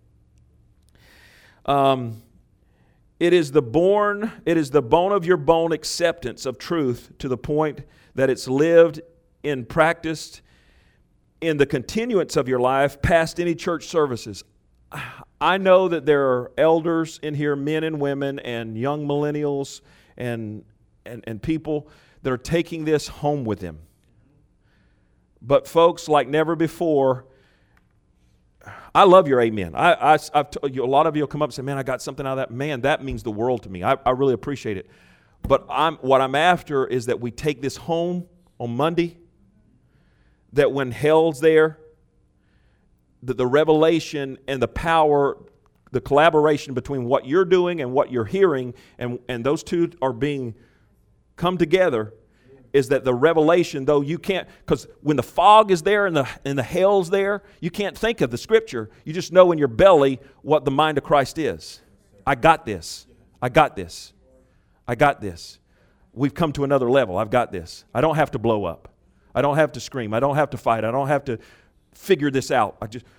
[SPEAKER 3] It is the bone of your bone acceptance of truth to the point that it's lived and practiced in the continuance of your life past any church services. I know that there are elders in here, men and women and young millennials and people that are taking this home with them. But folks, like never before, I love your amen. I've told you, a lot of you will come up and say, man, I got something out of that. Man, that means the world to me. I really appreciate it. But what I'm after is that we take this home on Monday, that when hell's there, that the revelation and the power, the collaboration between what you're doing and what you're hearing, and those two are being come together, is that the revelation, though you can't, because when the fog is there and the hell's there, you can't think of the Scripture. You just know in your belly what the mind of Christ is. I got this. I got this. I got this. We've come to another level. I've got this. I don't have to blow up. I don't have to scream. I don't have to fight. I don't have to figure this out.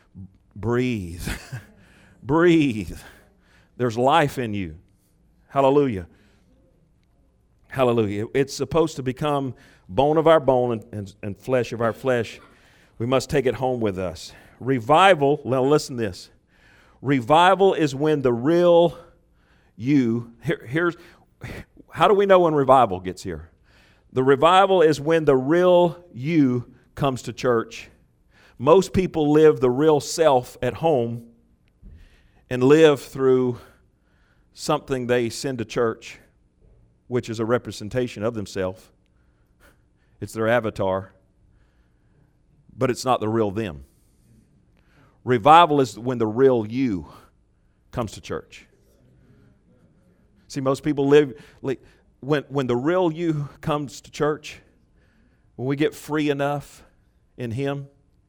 [SPEAKER 3] breathe. Breathe. There's life in you. Hallelujah. Hallelujah. It's supposed to become bone of our bone and flesh of our flesh. We must take it home with us. Revival, now listen to this. Revival is when the real you, here's, how do we know when revival gets here? The revival is when the real you comes to church. Most people live the real self at home and live through something they send to church, which is a representation of themselves. It's their avatar, but it's not the real them. Revival is when the real you comes to church. See, most people live, when the real you comes to church, when we get free enough in Him.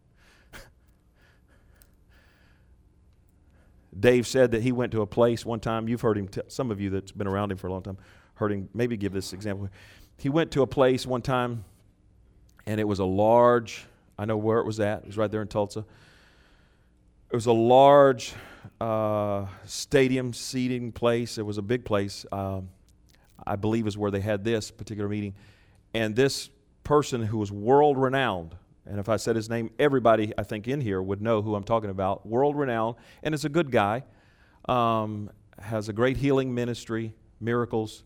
[SPEAKER 3] Dave said that he went to a place one time. You've heard him, some of you that's been around him for a long time, heard him maybe give this example. He went to a place one time, and it was a large, I know where it was at. It was right there in Tulsa. It was a large stadium seating place. It was a big place. I believe is where they had this particular meeting. And this person who was world-renowned, and if I said his name, everybody I think in here would know who I'm talking about, world-renowned, and is a good guy, has a great healing ministry, miracles,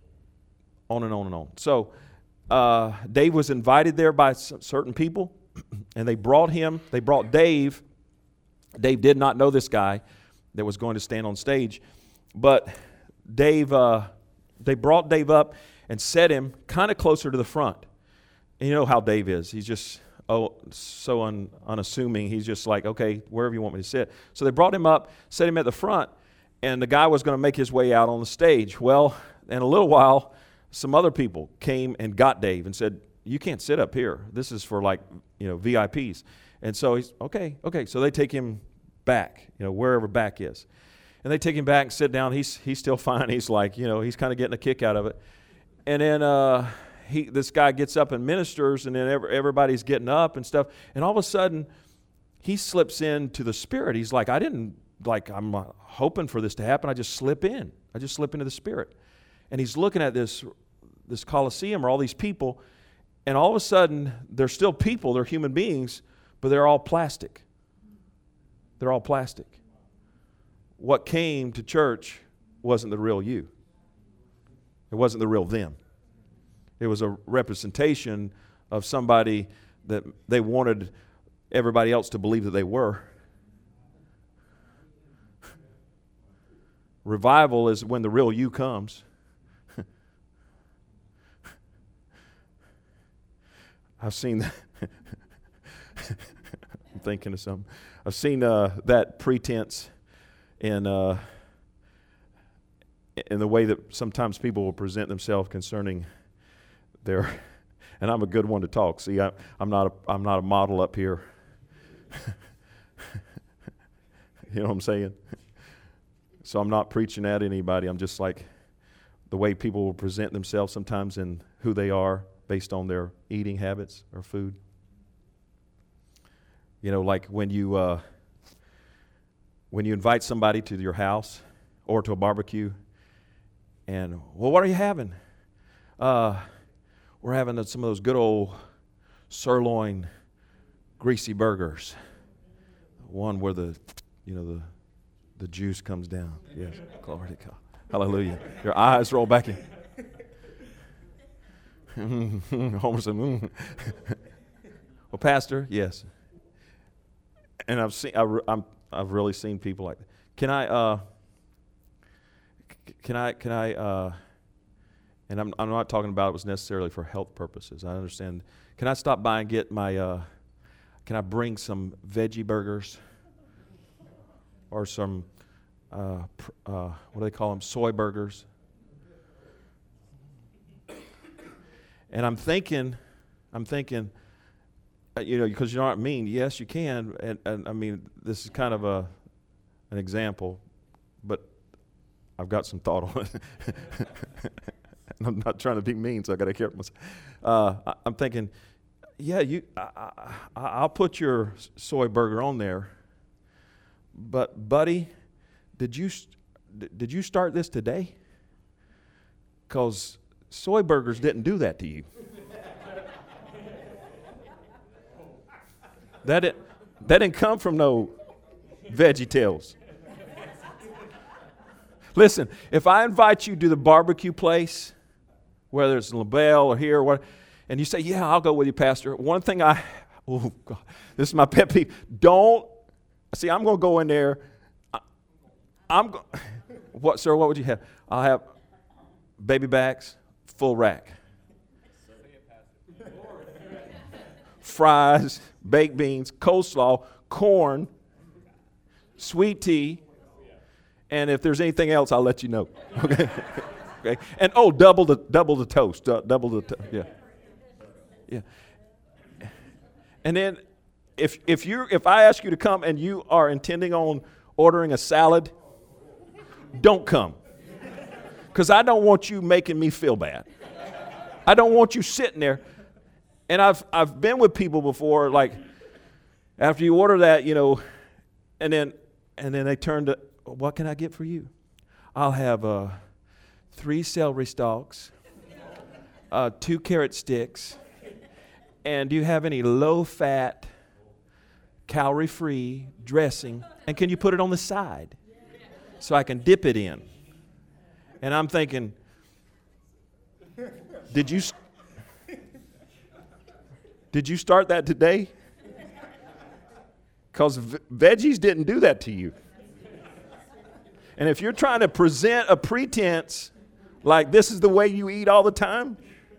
[SPEAKER 3] on and on and on. So Dave was invited there by certain people, and they brought Dave. Dave did not know this guy that was going to stand on stage, but they brought Dave up and set him kind of closer to the front. And you know how Dave is. He's just so unassuming. He's just like, okay, wherever you want me to sit. So they brought him up, set him at the front, and the guy was going to make his way out on the stage. Well, in a little while, some other people came and got Dave and said, you can't sit up here. This is for VIPs. And so he's, okay. So they take him back, wherever back is. And they take him back and sit down. He's still fine. He's like, he's kind of getting a kick out of it. And then this guy gets up and ministers, and then everybody's getting up and stuff. And all of a sudden, he slips into the Spirit. He's like, I'm hoping for this to happen. I just slip in. I just slip into the Spirit. And he's looking at this Coliseum or all these people, and all of a sudden, they're still people. They're human beings, but they're all plastic. They're all plastic. What came to church wasn't the real you. It wasn't the real them. It was a representation of somebody that they wanted everybody else to believe that they were. Revival is when the real you comes. I've seen that. I'm thinking of something. I've seen that pretense in the way that sometimes people will present themselves concerning their. And I'm a good one to talk. See, I'm not a model up here. You know what I'm saying? So I'm not preaching at anybody. I'm just like the way people will present themselves sometimes in who they are based on their eating habits or food. Like when you invite somebody to your house or to a barbecue, and, well, what are you having? We're having some of those good old sirloin greasy burgers. One where the juice comes down. Yes, glory to God. Hallelujah. Your eyes roll back in. Homer said, Well, Pastor, yes. And I've really seen people like that. Can I and I'm not talking about it was necessarily for health purposes. I understand. Can I stop by and get my can I bring some veggie burgers or some what do they call them, soy burgers? And I'm thinking, because you know what I mean. Yes, you can, and I mean this is kind of an example, but I've got some thought on it. And I'm not trying to be mean, so I got to care for myself. I'm thinking, yeah, I'll put your soy burger on there, But buddy, did you start this today? Because soy burgers didn't do that to you. That didn't come from no VeggieTales. Listen, if I invite you to the barbecue place, whether it's LaBelle or here or what, and you say, yeah, I'll go with you, Pastor. One thing oh God, this is my pet peeve. I'm going to go in there. What, sir, what would you have? I'll have baby backs, full rack. Fries, baked beans, coleslaw, corn, sweet tea, and if there's anything else, I'll let you know. Okay, okay. And double the toast, yeah. And then if I ask you to come and you are intending on ordering a salad, don't come, because I don't want you making me feel bad. I don't want you sitting there. And I've been with people before, like after you order that, and then they turn to, what can I get for you? I'll have 3 celery stalks, 2 carrot sticks, and do you have any low-fat, calorie-free dressing? And can you put it on the side so I can dip it in? And I'm thinking, did you start that today? Because veggies didn't do that to you. And if you're trying to present a pretense like this is the way you eat all the time,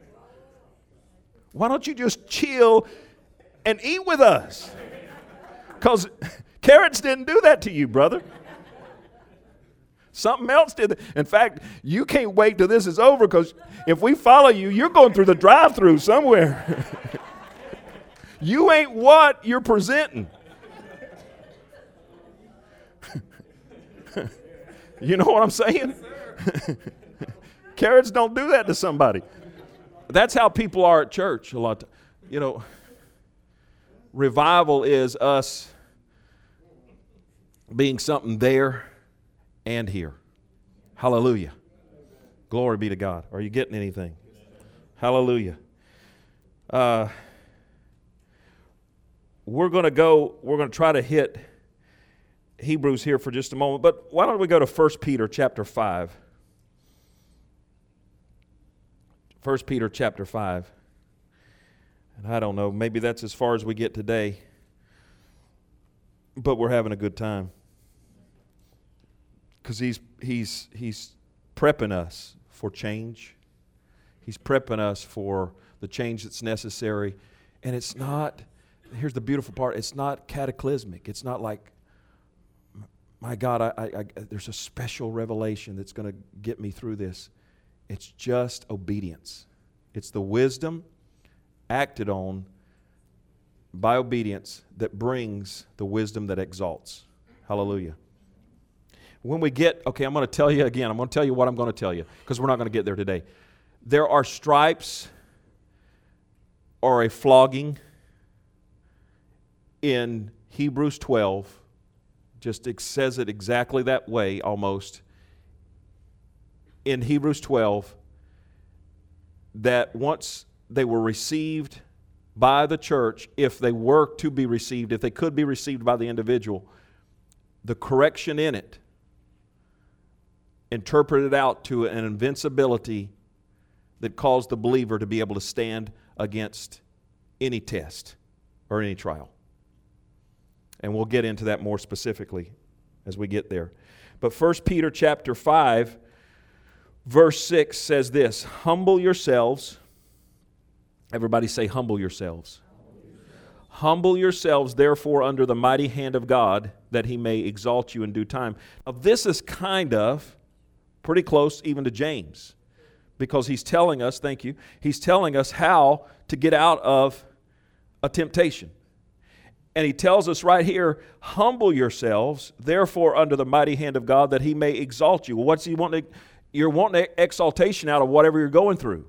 [SPEAKER 3] why don't you just chill and eat with us? Because carrots didn't do that to you, brother. Something else did. In fact, you can't wait till this is over, because if we follow you, you're going through the drive-thru somewhere. You ain't what you're presenting. You know what I'm saying? Carrots don't do that to somebody. That's how people are at church a lot. Revival is us being something there and here. Hallelujah. Glory be to God. Are you getting anything? Hallelujah. We're going to try to hit Hebrews here for just a moment, but why don't we go to 1 Peter chapter 5. 1 Peter chapter 5. And I don't know, maybe that's as far as we get today, but we're having a good time. Because he's prepping us for change. He's prepping us for the change that's necessary. And it's not, here's the beautiful part, it's not cataclysmic. It's not like, my God, I there's a special revelation that's going to get me through this. It's just obedience. It's the wisdom acted on by obedience that brings the wisdom that exalts. Hallelujah. When we get, okay, I'm going to tell you again, I'm going to tell you what I'm going to tell you, because we're not going to get there today. There are stripes or a flogging in Hebrews 12. Just it says it exactly that way almost. In Hebrews 12, that once they were received by the church, if they were to be received, if they could be received by the individual, the correction in it interpreted out to an invincibility that caused the believer to be able to stand against any test or any trial. And we'll get into that more specifically as we get there. But 1 Peter chapter 5, verse 6 says this, humble yourselves. Everybody say, humble yourselves. Humble yourselves, therefore, under the mighty hand of God, that He may exalt you in due time. Now, this is kind of pretty close even to James, because he's telling us, thank you, he's telling us how to get out of a temptation. And he tells us right here, humble yourselves, therefore, under the mighty hand of God, that He may exalt you. Well, what's He wanting? You're wanting exaltation out of whatever you're going through.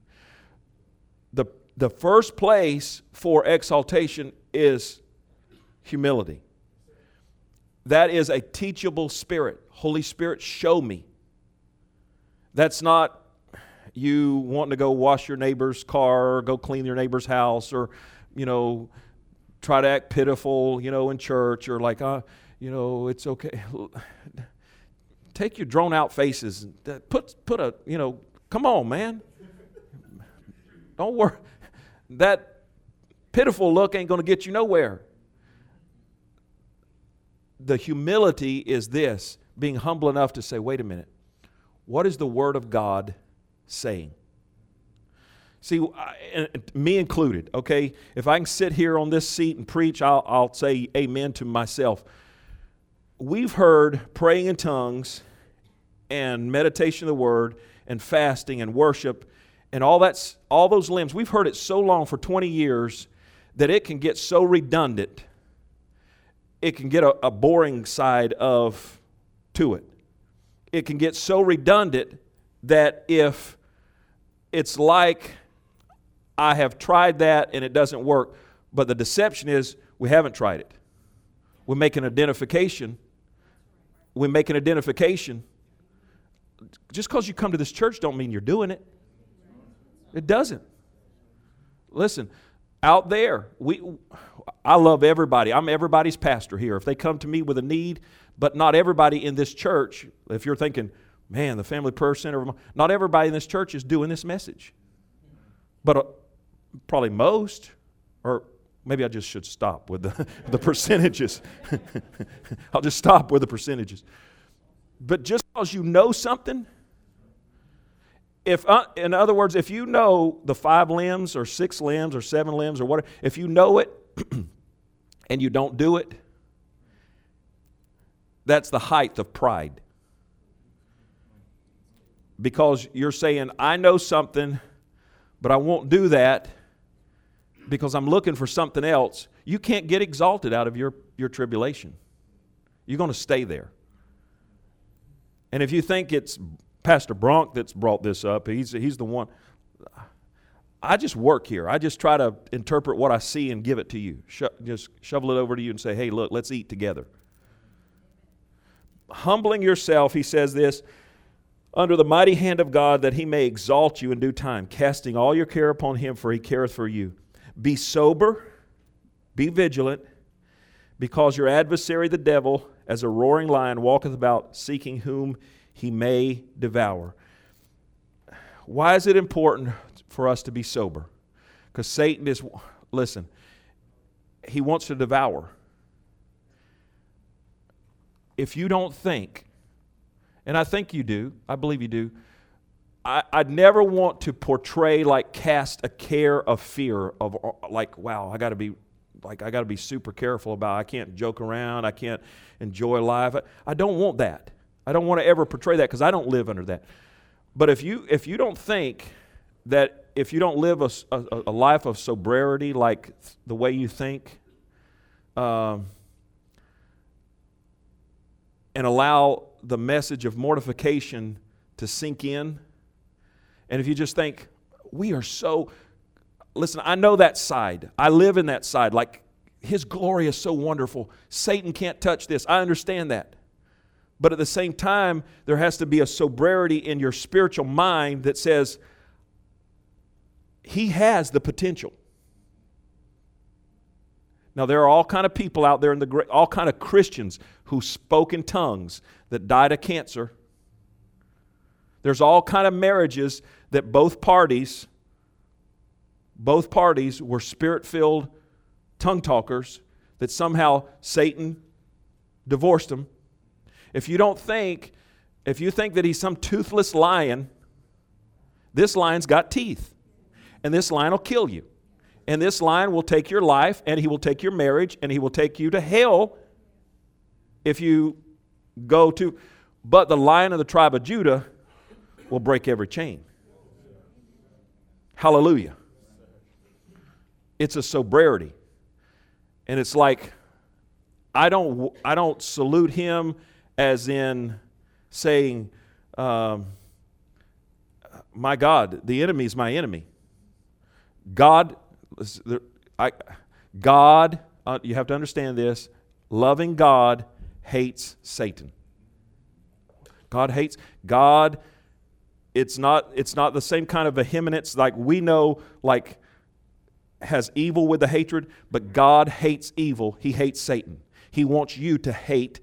[SPEAKER 3] The first place for exaltation is humility. That is a teachable spirit. Holy Spirit, show me. That's not you wanting to go wash your neighbor's car or go clean your neighbor's house or, try to act pitiful, in church or like, it's okay. Take your drawn out faces and put a, come on, man. Don't worry. That pitiful look ain't going to get you nowhere. The humility is this, being humble enough to say, wait a minute, what is the Word of God saying? See, me included, okay? If I can sit here on this seat and preach, I'll say amen to myself. We've heard praying in tongues and meditation of the Word and fasting and worship and all those limbs. We've heard it so long, for 20 years, that it can get so redundant. It can get a boring side to it. It can get so redundant that if it's like I have tried that and it doesn't work, but the deception is we haven't tried it. We make an identification. Just because you come to this church don't mean you're doing it. It doesn't. Listen, out there, I love everybody. I'm everybody's pastor here. If they come to me with a need, but not everybody in this church, if you're thinking, man, the Family Prayer Center, not everybody in this church is doing this message. But probably most, or maybe I just should stop with the percentages. I'll just stop with the percentages. But just because you know something, in other words, if you know the 5 limbs or 6 limbs or 7 limbs or whatever, if you know it and you don't do it, that's the height of pride. Because you're saying, I know something, but I won't do that because I'm looking for something else. You can't get exalted out of your tribulation. You're going to stay there. And if you think it's Pastor Bronk that's brought this up, he's the one. I just work here. I just try to interpret what I see and give it to you. Just shovel it over to you and say, hey, look, let's eat together. Humbling yourself, he says this, under the mighty hand of God, that he may exalt you in due time, casting all your care upon him, for he careth for you. Be sober, be vigilant, because your adversary the devil, as a roaring lion, walketh about, seeking whom he may devour. Why is it important for us to be sober? Because Satan he wants to devour. If you don't think, and I think you do, I believe you do, I'd never want to portray, cast a care of fear of, wow, I got to be super careful about, I can't joke around, I can't enjoy life. I don't want that. I don't want to ever portray that because I don't live under that. But if you don't think that, if you don't live a life of sobriety like the way you think, and allow the message of mortification to sink in, and if you just think, listen, I know that side. I live in that side. His glory is so wonderful. Satan can't touch this. I understand that. But at the same time, there has to be a sobriety in your spiritual mind that says, he has the potential. Now, there are all kind of people out there, all kind of Christians who spoke in tongues that died of cancer. There's all kind of marriages that both parties were spirit-filled tongue talkers that somehow Satan divorced them. If you think that he's some toothless lion, this lion's got teeth. And this lion will kill you. And this lion will take your life, and he will take your marriage, and he will take you to hell if you go to. But the Lion of the tribe of Judah will break every chain. Hallelujah. It's a sobriety. And it's like, I don't salute him as in saying, my God, the enemy is my enemy. God, you have to understand this, loving God hates Satan. God hates. God, it's not the same kind of vehemence like we know, like has evil with the hatred, but God hates evil. He hates Satan. He wants you to hate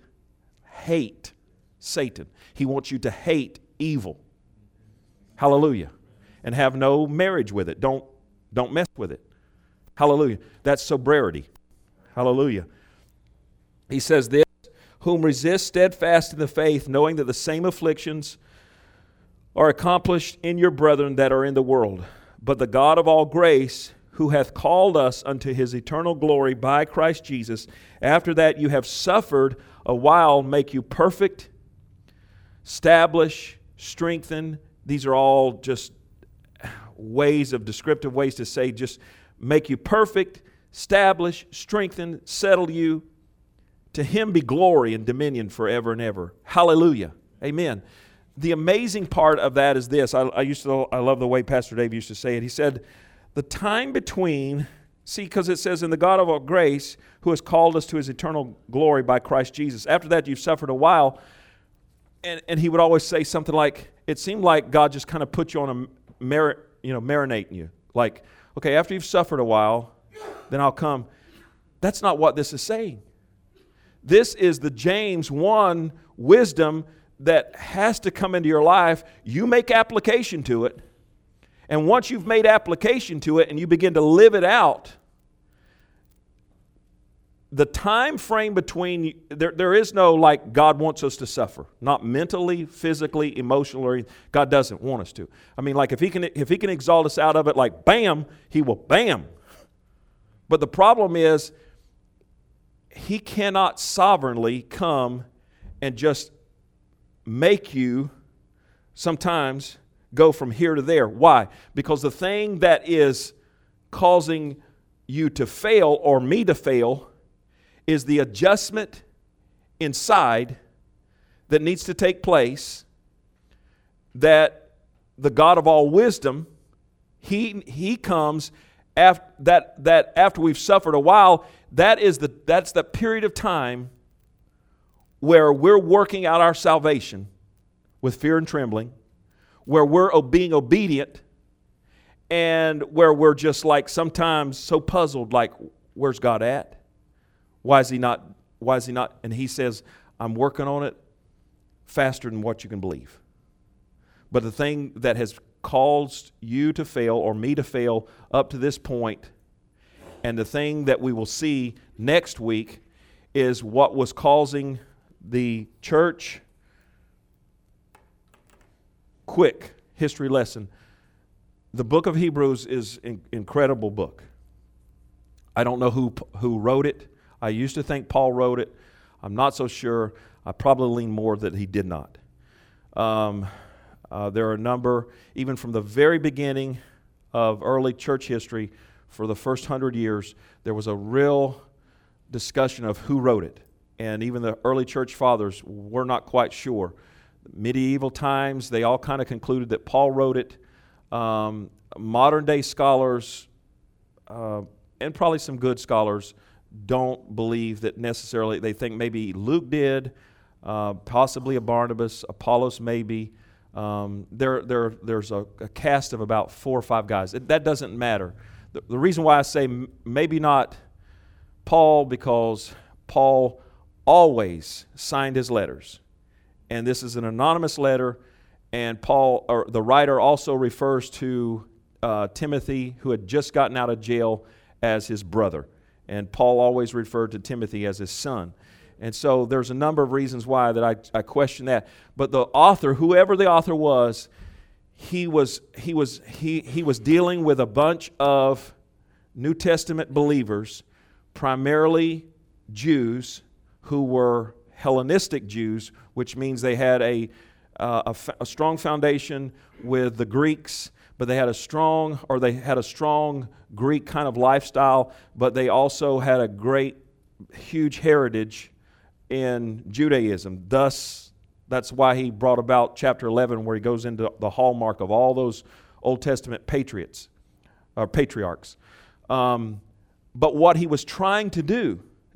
[SPEAKER 3] Satan. He wants you to hate evil. Hallelujah. And have no marriage with it. Don't mess with it. Hallelujah. That's sobriety. Hallelujah. He says this, whom resist steadfast in the faith, knowing that the same afflictions are accomplished in your brethren that are in the world. But the God of all grace, who hath called us unto his eternal glory by Christ Jesus, after that you have suffered a while, make you perfect, establish, strengthen. These are all just descriptive ways to say just make you perfect, establish, strengthen, settle you. To him be glory and dominion forever and ever. Hallelujah. Amen. The amazing part of that is this. I love the way Pastor Dave used to say it. He said, the time between, because it says, in the God of all grace, who has called us to his eternal glory by Christ Jesus. After that, you've suffered a while. And he would always say something like, it seemed like God just kind of put you on marinating you. Like, okay, after you've suffered a while, then I'll come. That's not what this is saying. This is the James 1 wisdom that has to come into your life. You make application to it. And once you've made application to it and you begin to live it out, the time frame between, there is no like God wants us to suffer. Not mentally, physically, emotionally. God doesn't want us to. I mean, like if he can exalt us out of it, like bam, he will bam. But the problem is, he cannot sovereignly come and just make you sometimes go from here to there. Why? Because the thing that is causing you to fail or me to fail is the adjustment inside that needs to take place, that the God of all wisdom, He comes after we've suffered a while. That's the period of time where we're working out our salvation with fear and trembling, where we're being obedient, and where we're just like sometimes so puzzled, like, where's God at? Why is he not? And he says, I'm working on it faster than what you can believe. But the thing that has caused you to fail or me to fail up to this point, and the thing that we will see next week, is what was causing the church. Quick history lesson. The book of Hebrews is an incredible book. I don't know who wrote it. I used to think Paul wrote it. I'm not so sure. I probably lean more that he did not. There are a number, even from the very beginning of early church history, for the first 100 years, there was a real discussion of who wrote it. And even the early church fathers were not quite sure. Medieval times, they all kind of concluded that Paul wrote it. Modern day scholars, and probably some good scholars, don't believe that necessarily. They think maybe Luke did, possibly a Barnabas, Apollos maybe. There's a cast of about 4 or 5 guys. That doesn't matter. The reason why I say maybe not Paul, because Paul always signed his letters. And this is an anonymous letter, and Paul, or the writer, also refers to Timothy, who had just gotten out of jail, as his brother. And Paul always referred to Timothy as his son. And so there's a number of reasons why that I question that. But the author, whoever the author was, he was dealing with a bunch of New Testament believers, primarily Jews who were Hellenistic Jews, which means they had a strong foundation with the Greeks, but they had a strong Greek kind of lifestyle, but they also had a huge heritage in Judaism. Thus, that's why he brought about chapter 11, where he goes into the hallmark of all those Old Testament patriarchs. But what he was trying to do,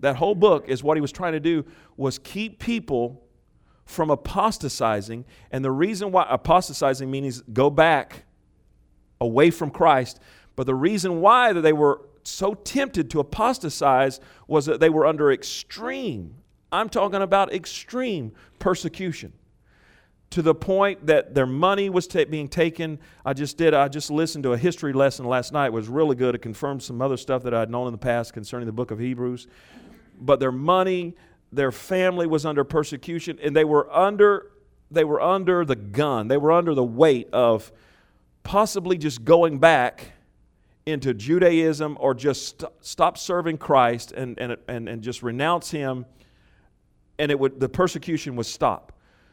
[SPEAKER 3] That whole book is what he was trying to do, was keep people from apostatizing. And the reason why apostatizing means go back away from Christ. But the reason why that they were so tempted to apostatize was that they were under extreme, I'm talking about extreme persecution, to the point that their money was being taken. I just listened to a history lesson last night. It was really good. It confirmed some other stuff that I'd known in the past concerning the book of Hebrews. But their money, their family was under persecution, and they were under the gun. They were under the weight of possibly just going back into Judaism, or just stop serving Christ and just renounce Him, and the persecution would stop.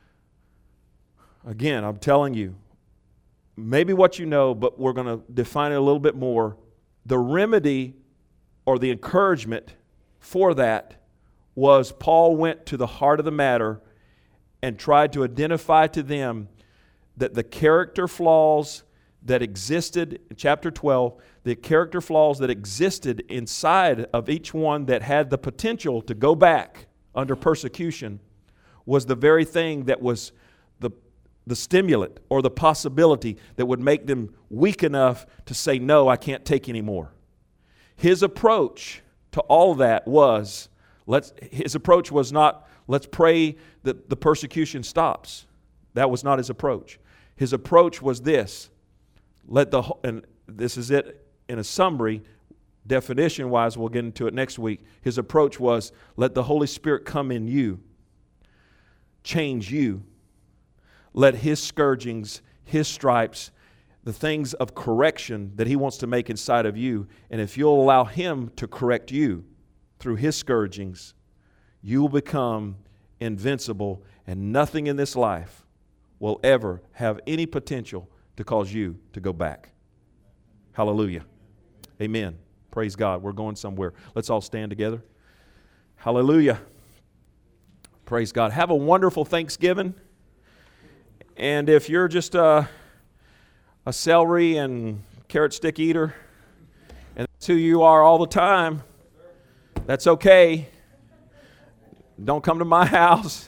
[SPEAKER 3] Again, I'm telling you, maybe what you know, but we're going to define it a little bit more. The remedy or the encouragement for that was Paul went to the heart of the matter and tried to identify to them that the character flaws that existed in chapter 12, the character flaws that existed inside of each one that had the potential to go back under persecution, was the very thing that was the stimulant or the possibility that would make them weak enough to say, no, I can't take anymore. His approach to all that was, his approach was not, let's pray that the persecution stops. That was not his approach. His approach was this, and this is it in a summary, definition-wise, we'll get into it next week. His approach was, let the Holy Spirit come in you, change you. Let His scourgings, His stripes, the things of correction that He wants to make inside of you, and if you'll allow Him to correct you through His scourgings, you will become invincible, and nothing in this life will ever have any potential to cause you to go back. Hallelujah. Amen. Praise God. We're going somewhere. Let's all stand together. Hallelujah. Praise God. Have a wonderful Thanksgiving. And if you're just a celery and carrot stick eater, and that's who you are all the time, that's okay. Don't come to my house.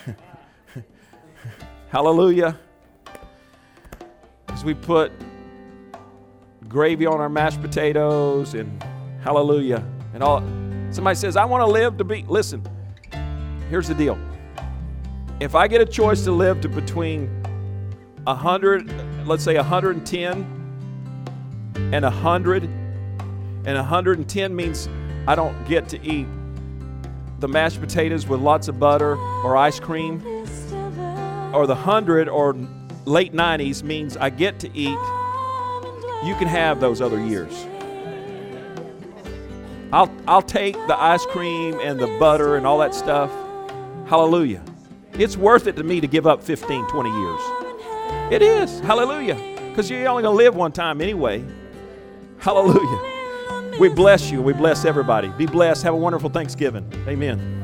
[SPEAKER 3] Hallelujah. As we put gravy on our mashed potatoes, and hallelujah. And all. Somebody says, I want to live to be, listen, here's the deal. If I get a choice to live to between 100, let's say 110 and 100, and 110 means I don't get to eat the mashed potatoes with lots of butter or ice cream, or the 100 or late 90s means I get to eat, you can have those other years. I'll take the ice cream and the butter and all that stuff. Hallelujah. It's worth it to me to give up 15, 20 years. It is. Hallelujah. Because you're only going to live one time anyway. Hallelujah. We bless you. We bless everybody. Be blessed. Have a wonderful Thanksgiving. Amen.